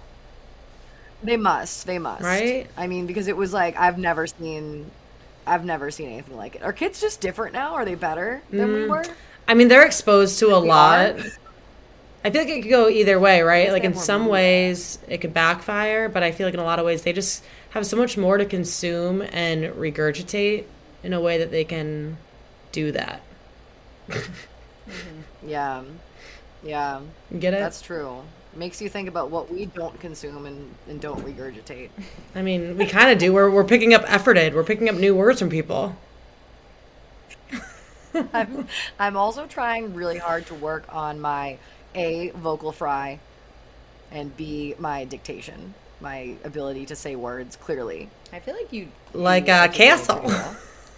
They must. They must. Right? I mean, because it was, like, I've never seen... I've never seen anything like it. Are kids just different now? Are they better than we Mm. were? I mean, they're exposed to a They lot. are? I feel like it could go either way, right? guess Like they in have more some media. ways it could backfire, but I feel like in a lot of ways they just have so much more to consume and regurgitate in a way that they can do that. Yeah. Yeah, Get it? that's true. Makes you think about what we don't consume and, and don't regurgitate. I mean, we kind of do. We're, we're picking up efforted. We're picking up new words from people. I'm, I'm also trying really hard to work on my A, vocal fry, and B, my dictation, my ability to say words clearly. I feel like you Like you a articulate castle. pretty well.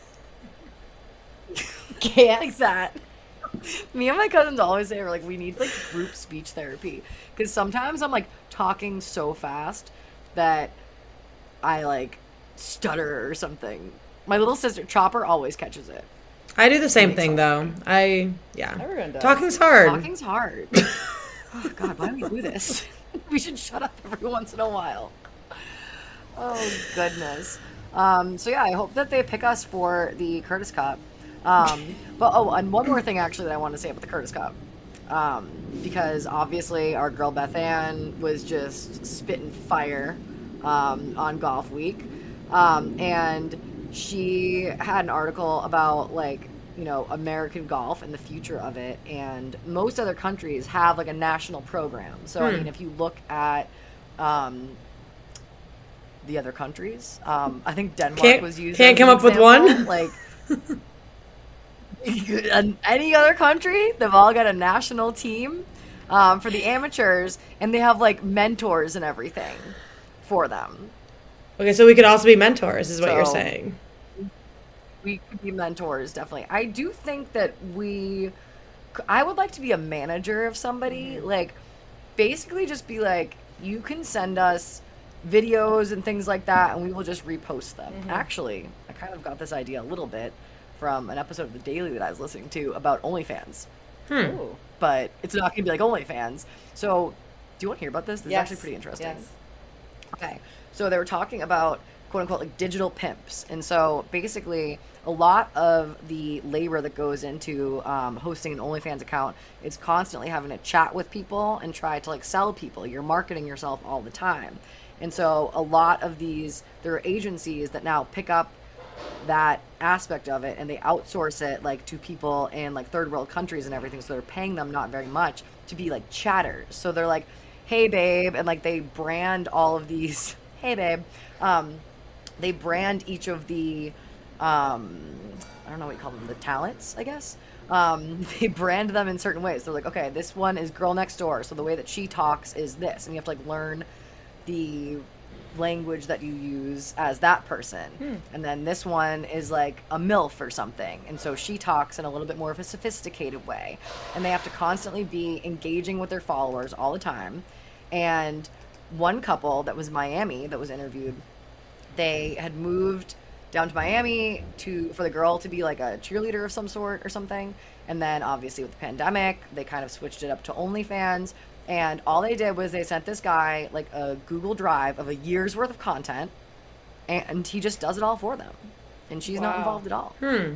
Can't like that. Me and my cousins always say we're like we need like group speech therapy because sometimes I'm like talking so fast that I like stutter or something. My little sister Chopper always catches it. I do the same Makes thing, though. I, yeah. Everyone does. Talking's hard. Talking's hard. Oh God, why do we do this? We should shut up every once in a while. Oh goodness. Um, so yeah, I hope that they pick us for the Curtis Cup. Um, but oh, and one more thing actually that I want to say about the Curtis Cup, um, because obviously our girl Beth Ann was just spitting fire um, on Golf Week, um, and she had an article about like you know American golf and the future of it, and most other countries have like a national program. So I Hmm. mean, if you look at um, the other countries, um, I think Denmark Can't- was used. can't as come an up with example. one? Like. And any other country, they've all got a national team um, for the amateurs, and they have like mentors and everything for them. Okay, so we could also be mentors, is what you're So- saying. We could be mentors, definitely. I do think that we. I would like to be a manager of somebody. Like, basically, just be like, you can send us videos and things like that, and we will just repost them. Actually, I kind of got this idea a little bit from an episode of The Daily that I was listening to about OnlyFans. Hmm. Ooh. But it's not going to be like OnlyFans. So, do you want to hear about this? This Yes. is actually pretty interesting. Yes. Okay. So, they were talking about quote unquote like digital pimps. And so, basically, a lot of the labor that goes into um, hosting an OnlyFans account is constantly having to chat with people and try to like sell people. You're marketing yourself all the time. And so, a lot of these, there are agencies that now pick up that aspect of it and they outsource it like to people in like third world countries and everything, so they're paying them not very much to be like chatters. So they're like, hey babe, and like they brand all of these hey babe um they brand each of the um I don't know what you call them, the talents, I guess. Um they brand them in certain ways. They're like, okay, this one is girl next door, so the way that she talks is this, and you have to like learn the language that you use as that person. Hmm. And then this one is like a MILF or something, and so she talks in a little bit more of a sophisticated way, and they have to constantly be engaging with their followers all the time. And one couple that was Miami that was interviewed, they had moved down to Miami to for the girl to be like a cheerleader of some sort or something, and then obviously with the pandemic they kind of switched it up to OnlyFans. And all they did was they sent this guy like a Google Drive of a year's worth of content, and he just does it all for them. And she's not Wow. involved at all. Hmm.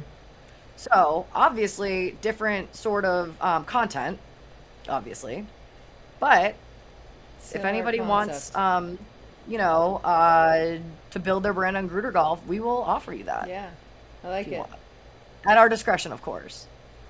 So, obviously, different sort of um, content, obviously. But if Similar anybody wants, concept. um, you know, uh, to build their brand on Gruder Golf, we will offer you that. Yeah. I like if you it. want. At our discretion, of course.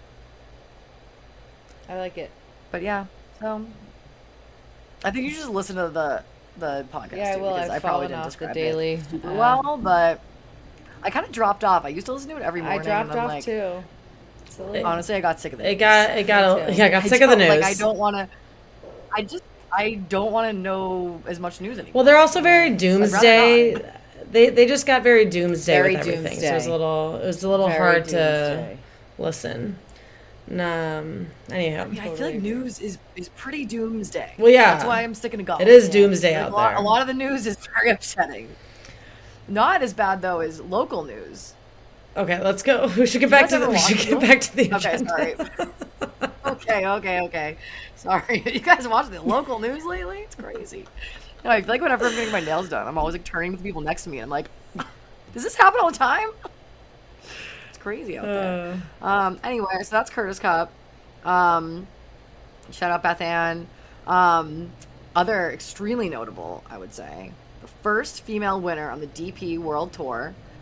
I like it. But yeah, so I think you should just listen to the the podcast Yeah, I too, will. because I've I probably fallen didn't off the describe daily. it super uh, well, but I kind of dropped off. I used to listen to it every I morning. dropped and I'm off like, too. Silly. honestly, I got sick of it. It got, it got, Me a, too. yeah, I got I sick of the don't- news. Like, I don't want to. I just I don't want to know as much news anymore. Well, they're also very rather doomsday. not. They they just got very doomsday Very with everything. So it was a doomsday. little it was a little Very hard to doomsday. listen. Um. Anyhow, I mean, I feel Totally like agree. news is is pretty doomsday. Well, yeah. That's why I'm sticking to golf. It is doomsday Like, out a lot, there. A lot of the news is very upsetting. Not as bad though as local news. okay, let's go. We should get you back guys to the, ever we should watch get them? back to the Okay, agenda. sorry. okay, okay, okay. Sorry. You guys watch the local news lately? It's crazy. No, I feel like whenever I'm getting my nails done, I'm always like turning to the people next to me and I'm like, does this happen all the time? It's crazy out there. Uh, Um, anyway, so that's Curtis Cup. Um, shout out Beth Ann. Um, other extremely notable, I would say, the first female winner on the D P World Tour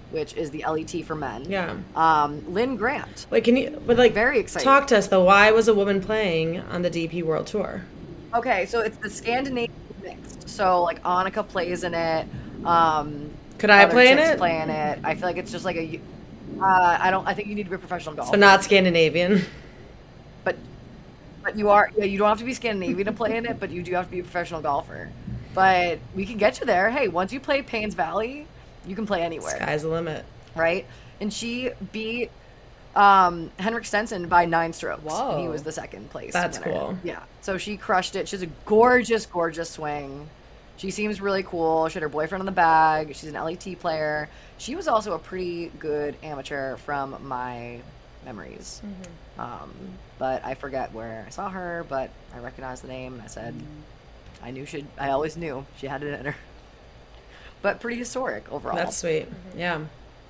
which is the L E T for men. Yeah. Um, Lynn Grant. Wait, can you, but like, Very exciting. talk to us though. Why was a woman playing on the D P World Tour? Okay, so it's the Scandinavian mixed. So like Annika plays in it. Um, Could I other play in chicks it? Play in it. I feel like it's just like a. Uh, I don't. I think you need to be a professional golfer. So not Scandinavian. But, but you are. Yeah, you don't have to be Scandinavian to play in it, but you do have to be a professional golfer. But we can get you there. Hey, once you play Paynes Valley, you can play anywhere. Sky's the limit. Right? And she beat um, Henrik Stenson by nine strokes. Whoa. And he was the second place. That's winner. cool. Yeah. So she crushed it. She has a gorgeous, gorgeous swing. She seems really cool. She had her boyfriend in the bag. She's an L E T player. She was also a pretty good amateur from my memories. Mm-hmm. Um, but I forget where I saw her, but I recognized the name and I said, Mm-hmm. I knew she'd, I always knew she had it in her. But pretty historic overall. That's sweet. Yeah.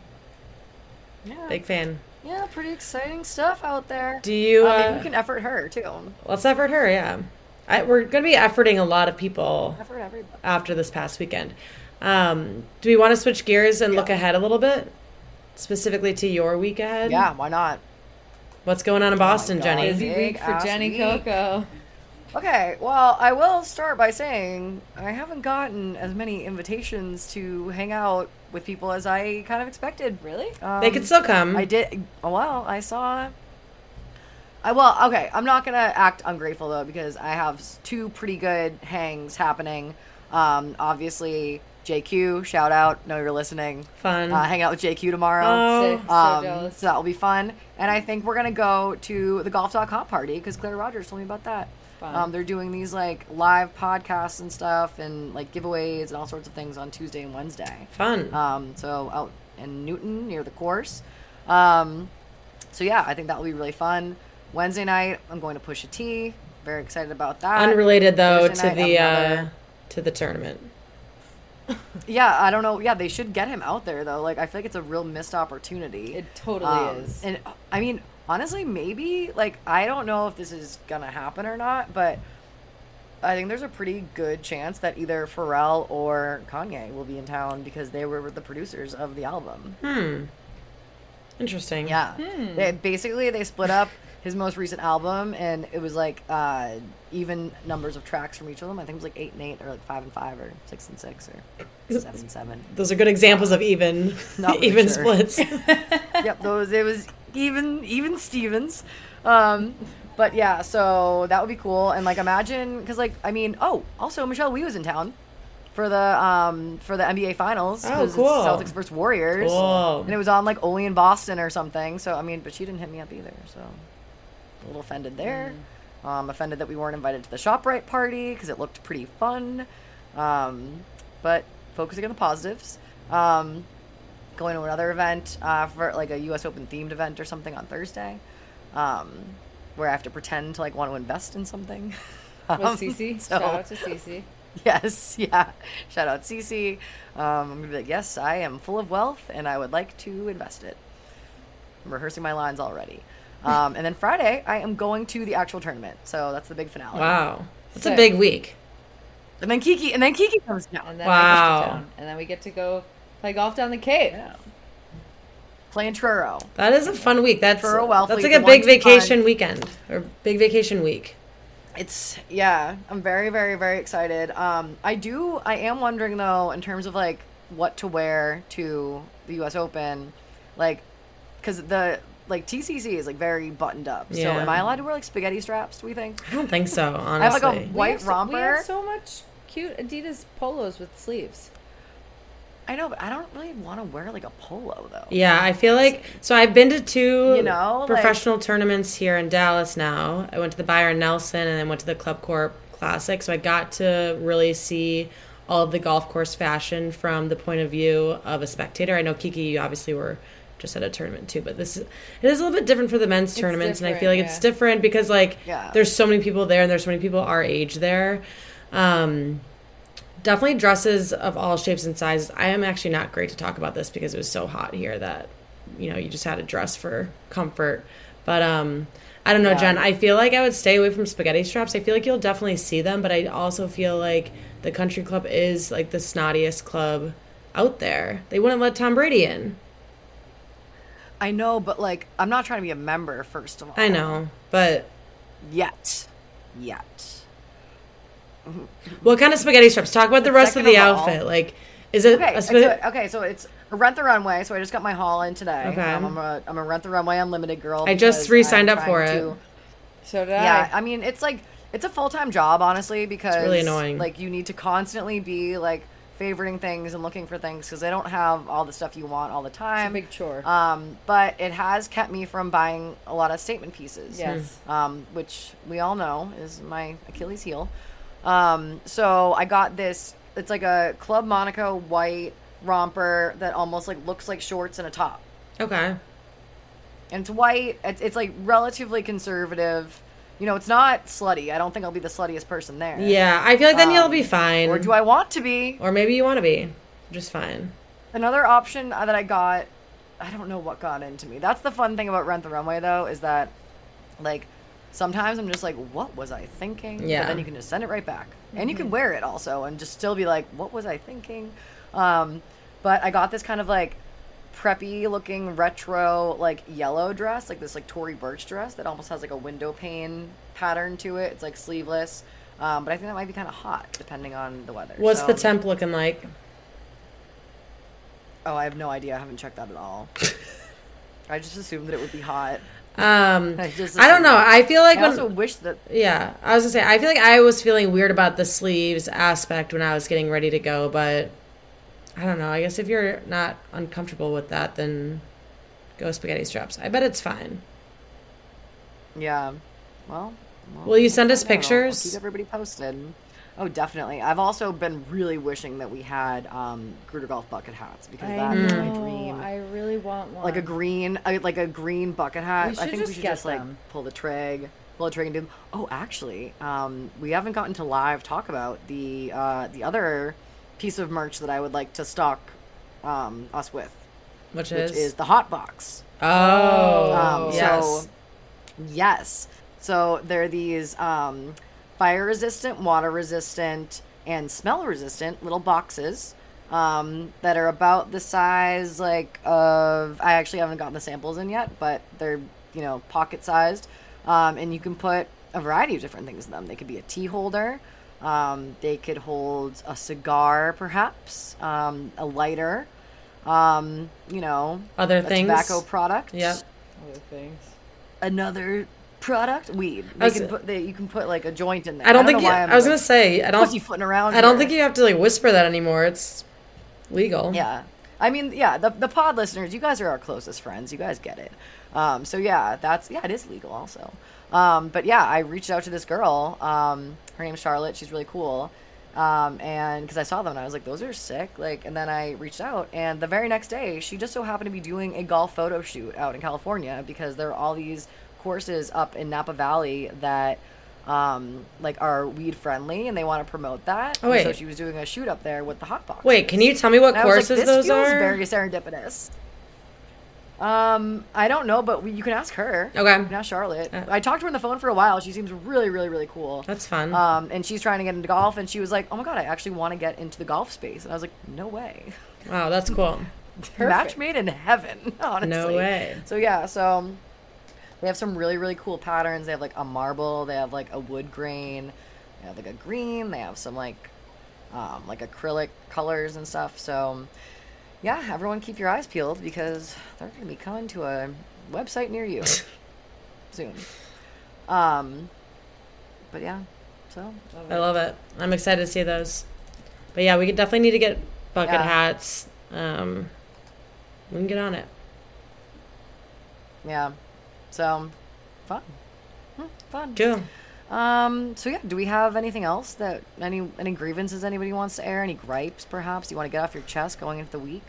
yeah. Big fan. Yeah, pretty exciting stuff out there. Do you, Uh, uh, maybe we can effort her too. let's effort her, yeah. I, we're going to be efforting a lot of people Effort everybody. after this past weekend. Um, do we want to switch gears and Yeah. look ahead a little bit? Specifically to your week ahead? Yeah, why not? What's going on in Boston, God. Jenny? Busy Big week for ass Jenny week. Coco. Okay, well, I will start by saying I haven't gotten as many invitations to hang out with people as I kind of expected. Really? Um, They could still come. I did. Well, I saw. I well, okay. I'm not gonna act ungrateful though because I have s- two pretty good hangs happening. Um, obviously J Q, shout out. Know you're listening. Fun. Uh, hang out with J Q tomorrow. Oh. Sick. So Um, jealous. so that will be fun. And I think we're gonna go to the golf dot com party because Claire Rogers told me about that. Fun. Um, they're doing these like live podcasts and stuff and like giveaways and all sorts of things on Tuesday and Wednesday. Fun. Um, so out in Newton near the course. Um, so yeah, I think that will be really fun. Wednesday night, I'm going to Pusha T. Very excited about that. Unrelated though Thursday to night, the I uh, have another- to the tournament. Yeah, I don't know. Yeah, they should get him out there though. Like I feel like it's a real missed opportunity. It totally Um, is. And I mean, honestly, maybe like I don't know if this is gonna happen or not, but I think there's a pretty good chance that either Pharrell or Kanye will be in town because they were the producers of the album. Hmm. Interesting. Yeah. Hmm. They basically they split up his most recent album and it was like uh even numbers of tracks from each of them. I think it was like eight and eight or like five and five or six and six or seven and seven. Those are good examples of even Not really even sure. splits. Yep, those it was even even Stevens. Um but yeah, so that would be cool and like imagine cuz like I mean, oh, also Michelle Wee was in town for the um for the N B A finals. Oh, 'cause it's cool. Celtics versus Warriors. Cool. And it was on like only in Boston or something. So I mean, but she didn't hit me up either, so a little offended there. Um offended that we weren't invited to the ShopRite party cuz it looked pretty fun. Um but focusing on the positives. Um going to another event uh, for like a U S Open themed event or something on Thursday, um, where I have to pretend to like want to invest in something. With Um, Cece. so- Shout out to Cece. Yes, yeah. Shout out Cece. Um, I'm gonna be like, yes, I am full of wealth and I would like to invest it. I'm rehearsing my lines already. Um, and then Friday, I am going to the actual tournament, so that's the big finale. Wow. That's a Sick. big week. And then Kiki, and then Kiki comes down. And then Wow. we get to town. And then we get to go play golf down the Cape. Yeah. Playing Truro. That is a fun week. That's For a while, that's Fleet, like a the big one two vacation punch. weekend or big vacation week. It's yeah, I'm very, very, very excited. Um, I do, I am wondering though, in terms of like what to wear to the U S Open, like, because the like T C C is like very buttoned up. So Yeah. am I allowed to wear like spaghetti straps? Do we think? I don't think so, I have honestly. like a We white have so- romper. We have so much cute Adidas polos with sleeves. I know, but I don't really want to wear like a polo though. Yeah, I feel like so I've been to two You know, like- professional tournaments here in Dallas now. I went to the Byron Nelson and then went to the Club Corp Classic. So I got to really see all of the golf course fashion from the point of view of a spectator. I know Kiki, you obviously were just at a tournament too, but this is it is a little bit different for the men's tournaments, and I feel like different, it's yeah. different because like Yeah. there's so many people there and there's so many people our age there. Um Definitely dresses of all shapes and sizes. I am actually not great to talk about this because it was so hot here that, you know, you just had to dress for comfort. But um, I don't know, Yeah. Jen. I feel like I would stay away from spaghetti straps. I feel like you'll definitely see them, but I also feel like the country club is like the snottiest club out there. They wouldn't let Tom Brady in. I know, but like, I'm not trying to be a member. First of all, I know, but Yet, yet. what kind of spaghetti strips? Talk about the rest of Second the of all- outfit. Like, is it Okay, a so, spaghetti? okay, so it's Rent the Runway. So I just got my haul in today. Okay. Um, I'm a I'm a Rent the Runway Unlimited girl. I just because re-signed I'm up for trying it. to- So did Yeah, I. I mean, it's like it's a full time job, honestly, because really annoying. Like you need to constantly be like favoriting things and looking for things because they don't have all the stuff you want all the It's a time. big chore. Um, but it has kept me from buying a lot of statement pieces. Yes. Um, which we all know is my Achilles heel. Um, so I got this. It's like a Club Monaco white romper that almost like looks like shorts and a top. Okay. And it's white. It's, it's like relatively conservative. You know, it's not slutty. I don't think I'll be the sluttiest person there. Yeah, I feel like then you'll Um, be fine. Or do I want to be? Or maybe you want to be. Just fine. Another option uh, that I got, I don't know what got into me. That's the fun thing about Rent the Runway, though, is that, like, sometimes I'm just like, what was I thinking? Yeah. But then you can just send it right back. And you can wear it also and just still be like, what was I thinking? Um, but I got this kind of, like, preppy looking retro like yellow dress, like this like Tory Burch dress that almost has like a window pane pattern to it. It's like sleeveless, um, but I think that might be kind of hot depending on the weather. What's So- the temp looking like? Oh, I have no idea. I haven't checked that at all. I just assumed that it would be hot. Um, I just I don't assumed know. that. I feel like I when, also wish that. yeah, I was gonna say, I feel like I was feeling weird about the sleeves aspect when I was getting ready to go, but I don't know. I guess if you're not uncomfortable with that, then go spaghetti straps. I bet it's fine. Yeah. Well. well Will you send we'll us find out. I'll- pictures? I'll keep everybody posted. Oh, definitely. I've also been really wishing that we had um, Gruder Golf bucket hats because I that Mm. is know. my dream. I really want one. Like a green, uh, like a green bucket hat. We I should think just we should get just like them. pull the trig, pull the trig and do. Oh, actually, um, we haven't gotten to live talk about the uh, the other piece of merch that I would like to stock um, us with, Which which is, is the hot box. oh, Um, yes. So, yes. So there are these um, fire resistant, water resistant, and smell resistant little boxes um, that are about the size like of. I actually haven't gotten the samples in yet, but they're you know pocket sized, um, and you can put a variety of different things in them. They could be a tea holder. Um, they could hold a cigar, perhaps, um, a lighter. Um, you know, Other a things. tobacco product. Yep. Other things. Another product, weed. I They was- can put, they, you can put like a joint in there. I don't think know you, why I'm, I was like, gonna say I don't. pussyfooting around. I don't here. think you have to like whisper that anymore. It's legal. Yeah, I mean, yeah. The the pod listeners, you guys are our closest friends. You guys get it. Um, so yeah, that's yeah, it is legal also. Um, but yeah, I reached out to this girl. Um, her name's Charlotte. She's really cool. Um, and because I saw them and I was like, those are sick. Like, and then I reached out, and the very next day, she just so happened to be doing a golf photo shoot out in California because there are all these courses up in Napa Valley that um like are weed friendly and they want to promote that. Oh, And so wait. she was doing a shoot up there with the hot box. Wait, can you tell me what And I was courses like, this those feels are? very serendipitous. Um, I don't know, but we, you can ask her. Okay. You can ask Charlotte. Uh, I talked to her on the phone for a while. She seems really, really, really cool. That's fun. Um, and she's trying to get into golf, and she was like, "Oh my god, I actually want to get into the golf space." And I was like, "No way." Wow, that's cool. Match made in heaven, honestly. No way. So yeah, so um, they have some really, really cool patterns. They have like a marble. They have like a wood grain. They have like a green. They have some like, um, like acrylic colors and stuff. So, yeah, everyone keep your eyes peeled because they're going to be coming to a website near you soon. Um, but yeah, so I love it. I'm excited to see those. But yeah, we could definitely need to get bucket Yeah. hats. Um, we can get on it. yeah, so fun, Hmm, fun. Cool. Um. So yeah, do we have anything else that any any grievances anybody wants to air? Any gripes, perhaps you want to get off your chest going into the week,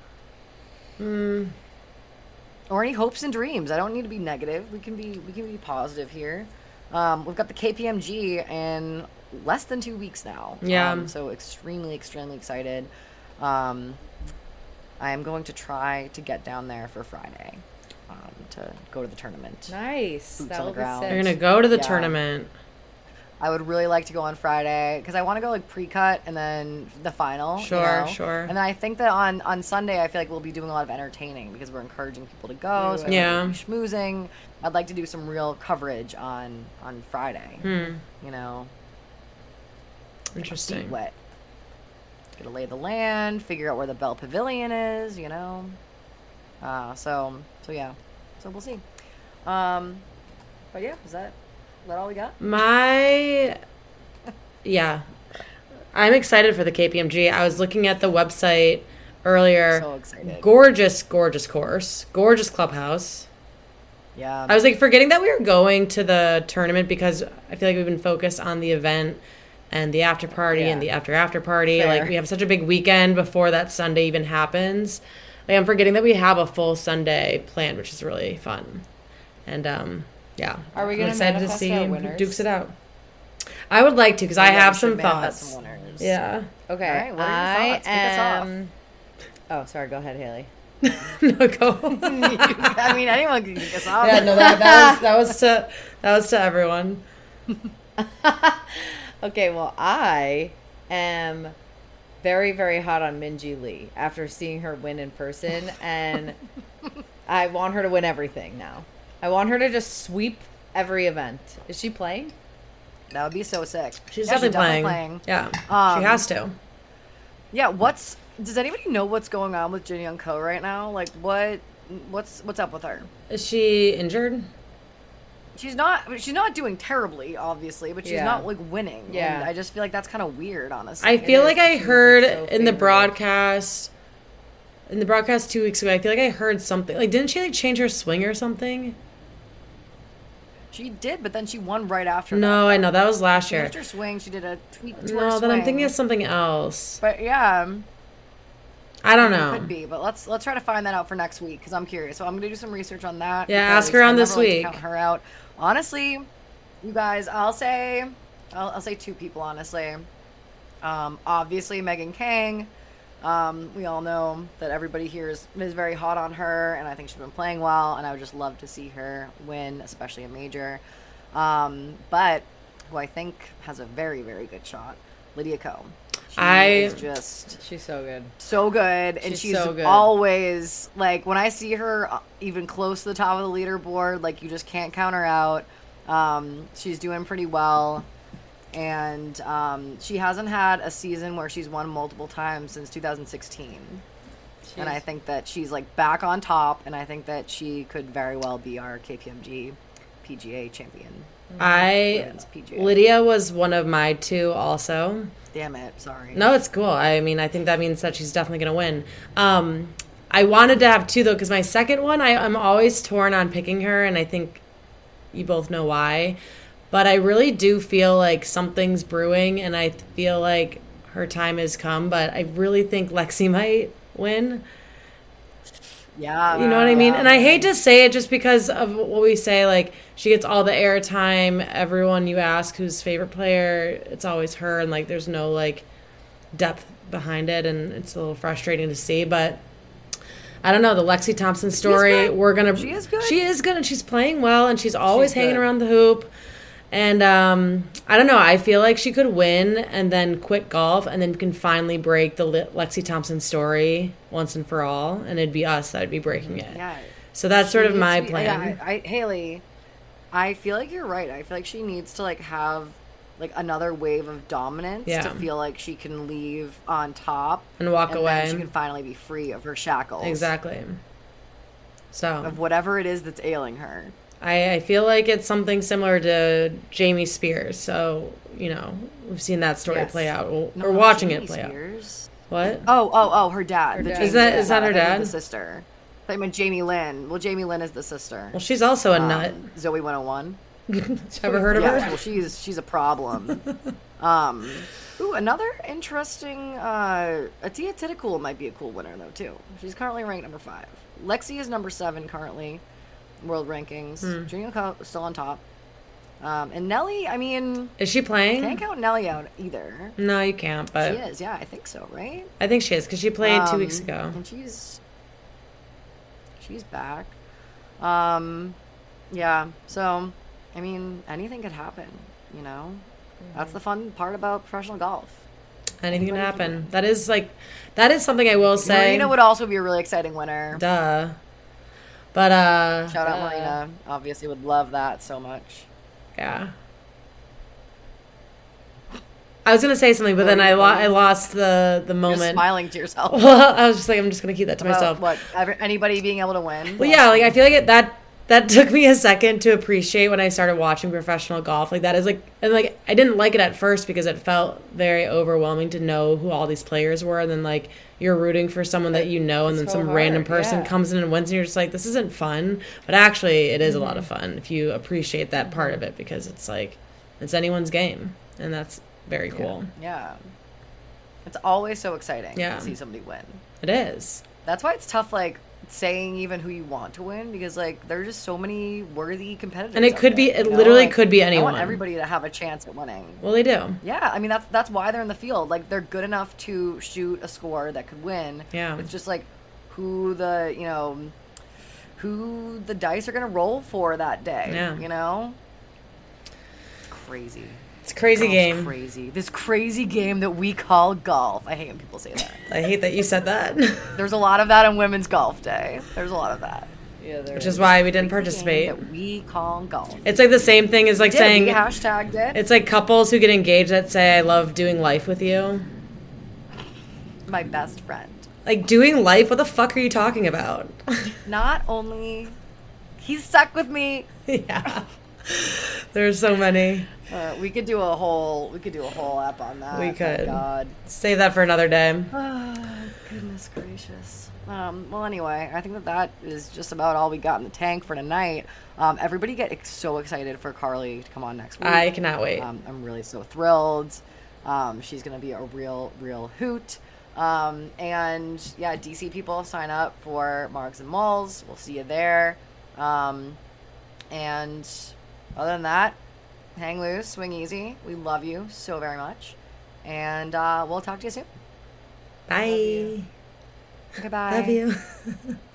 Mm, or any hopes and dreams? I don't need to be negative. We can be we can be positive here. Um, we've got the K P M G in less than two weeks now. Yeah. Um, so extremely extremely excited. Um, I am going to try to get down there for Friday, um, to go to the tournament. Nice. Boots That on the will be ground. sick. you're gonna go to the Yeah. tournament. I would really like to go on Friday because I want to go like pre-cut and then the final. you Sure, know? sure. And then I think that on on Sunday I feel like we'll be doing a lot of entertaining because we're encouraging people to go. So Yeah. we'll be schmoozing. I'd like to do some real coverage on on Friday. Hmm. You know, feet Interesting. wet. Gonna lay the land, figure out where the Bell Pavilion is. You know. Uh, so so yeah, so we'll see. Um, but yeah, is that is that all we got? My, yeah, I'm excited for the K P M G. I was looking at the website earlier. So excited. Gorgeous, gorgeous course. Gorgeous clubhouse. Yeah. I was like forgetting that we were going to the tournament because I feel like we've been focused on the event and the after party Yeah. and the after after party. Fair. Like we have such a big weekend before that Sunday even happens. Like I'm forgetting that we have a full Sunday planned, which is really fun. And um, yeah, Are we I'm gonna excited to manifest see our who winners? dukes it out. I would like to because I Yeah, we have should some manifest thoughts. some winners. Yeah. Okay. All right, what are your I thoughts? Kick us off. am. Oh, sorry. Go ahead, Haley. No go. I mean, anyone can kick us off. Yeah, no, that, that was that was to that was to everyone. Okay, well, I am very, very hot on Minji Lee after seeing her win in person, and I want her to win everything now. I want her to just sweep every event. Is she playing? That would be so sick. She's Yeah, definitely, playing. Yeah, Um, she has to. Yeah, what's does anybody know what's going on with Jin Young Ko right now? Like what what's what's up with her? Is she injured? She's not she's not doing terribly, obviously, but she's Yeah. not like winning. Yeah. And I just feel like that's kind of weird, honestly. I feel is. like I She's, heard like, so in the favorable. broadcast, in the broadcast two weeks ago. I feel like I heard something. Like, didn't she like change her swing or something? She did, but then she won right after. No, that. I know that was last She year. changed her swing. She did a tweak to her No, then I'm swing. thinking of something else. But yeah, I don't it know. could be. But let's let's try to find that out for next week because I'm curious. So I'm gonna do some research on that. Yeah, because ask her on I this never like to week. Count her out. Honestly, you guys, I'll say, I'll, I'll say two people. Honestly, um, obviously Megan Kang. Um, we all know that everybody here is, is very hot on her, and I think she's been playing well. And I would just love to see her win, especially a major. Um, but who I think has a very very good shot, Lydia Ko. She I- is just She's so good. so good, and She's she's so good. always like when I see her uh, even close to the top of the leaderboard, like you just can't count her out. Um, she's doing pretty well, and um, she hasn't had a season where she's won multiple times since two thousand sixteen. And I She's- think that she's like back on top, and I think that she could very well be our K P M G P G A champion. I Women's P G A. Lydia was one of my two also. Damn it, sorry. No, it's cool. I mean, I think that means that she's definitely going to win. Um, I wanted to have two, though, because my second one, I, I'm always torn on picking her, and I think you both know why. But I really do feel like something's brewing, and I feel like her time has come. But I really think Lexi might win. Yeah, You know what I mean? yeah. And I hate to say it just because of what we say, like, she gets all the airtime. Everyone you ask who's favorite player, it's always her. And, like, there's no, like, depth behind it. And it's a little frustrating to see. But I don't know. The Lexi Thompson story, good. we're going to. She is good. She is good. And she's playing well. And she's always She's hanging good. around the hoop. And um, I don't know. I feel like she could win and then quit golf and then can finally break the Le- Lexi Thompson story once and for all. And it'd be us that'd be breaking it. Yeah. So that's sort She of needs my to be- plan. Yeah, I, I, Haley, I feel like you're right. I feel like she needs to like have like another wave of dominance Yeah. to feel like she can leave on top And walk and away. Then she can finally be free of her shackles. Exactly. So Of whatever it is that's ailing her. I, I feel like it's something similar to Jamie Spears. So, you know, we've seen that story Yes. play out. We're No, watching Jamie it play Spears. out. What? Oh, oh, oh, her dad. Her the dad. Jamie Is that- dad. is that her I thought it dad? was The sister. I meant Jamie Lynn. Well, Jamie Lynn is the sister. Well, she's also a Um, nut. Zoe one oh one. Ever heard of Yeah, her? well, she's she's a problem. um, ooh, another interesting. Uh, Atia Titikul might be a cool winner though too. She's currently ranked number five. Lexi is number seven currently, world rankings. Hmm. Junior Co is still on top. Um, and Nelly, I mean, Is she playing? can't count Nelly out either. No, you can't. But She is, yeah, I think so, right? I think she is because she played two Um, weeks ago. and she's she's back. Um, yeah. So, I mean, anything could happen, you know. That's the fun part about professional golf. Anything can happen. That is like, that is something I will say. Marina would also be a really exciting winner. Duh. But, uh. Shout out uh, Marina. Obviously would love that so much. Yeah. I was gonna say something, but then I, lo- I lost the, the You're moment. smiling to yourself. Well, I was just like, I'm just gonna keep that to About myself. What? ever- Anybody being able to win? Well, yeah, like I feel like it, that that took me a second to appreciate when I started watching professional golf. Like that is like, and like I didn't like it at first because it felt very overwhelming to know who all these players were, and then like you're rooting for someone that you know, and then It's some so random hard, person yeah. comes in and wins, and you're just like, this isn't fun. But actually, it is Mm-hmm. a lot of fun if you appreciate that part of it, because it's like it's anyone's game, and that's very cool. Yeah. It's always so exciting Yeah. to see somebody win. It is. That's why it's tough, like, saying even who you want to win, because, like, there are just so many worthy competitors. And it out could be- there, it you know? literally Like, could be I anyone. want everybody to have a chance at winning. Well, they do. Yeah, I mean, that's that's why they're in the field. Like, they're good enough to shoot a score that could win. Yeah. It's just, like, who the, you know, who the dice are going to roll for that day. Yeah. You know? Crazy. It's a crazy Golf's game. Crazy. This crazy game that we call golf. I hate when people say that. I hate that you said that. There's a lot of that on Women's Golf Day. There's a lot of that. Yeah, there Which is why we didn't Crazy game participate. that we call golf. It's like the same thing as like Did saying we hashtagged it? it's like couples who get engaged that say I love doing life with you. My best friend. Like doing life? What the fuck are you talking about? Not only he's stuck with me. Yeah. There's so many. Uh, we could do a whole. We could do a whole app on that. We Thank could. God. Save that for another day. Oh, goodness gracious. Um, well, anyway, I think that that is just about all we got in the tank for tonight. Um, everybody get ex- so excited for Carly to come on next week. I cannot wait. Um, I'm really so thrilled. Um, she's going to be a real, real hoot. Um, and yeah, D C people, sign up for Margs and Moles. We'll see you there. Um, and other than that, hang loose, swing easy. We love you so very much. And uh, we'll talk to you soon. Bye. Goodbye. Love you.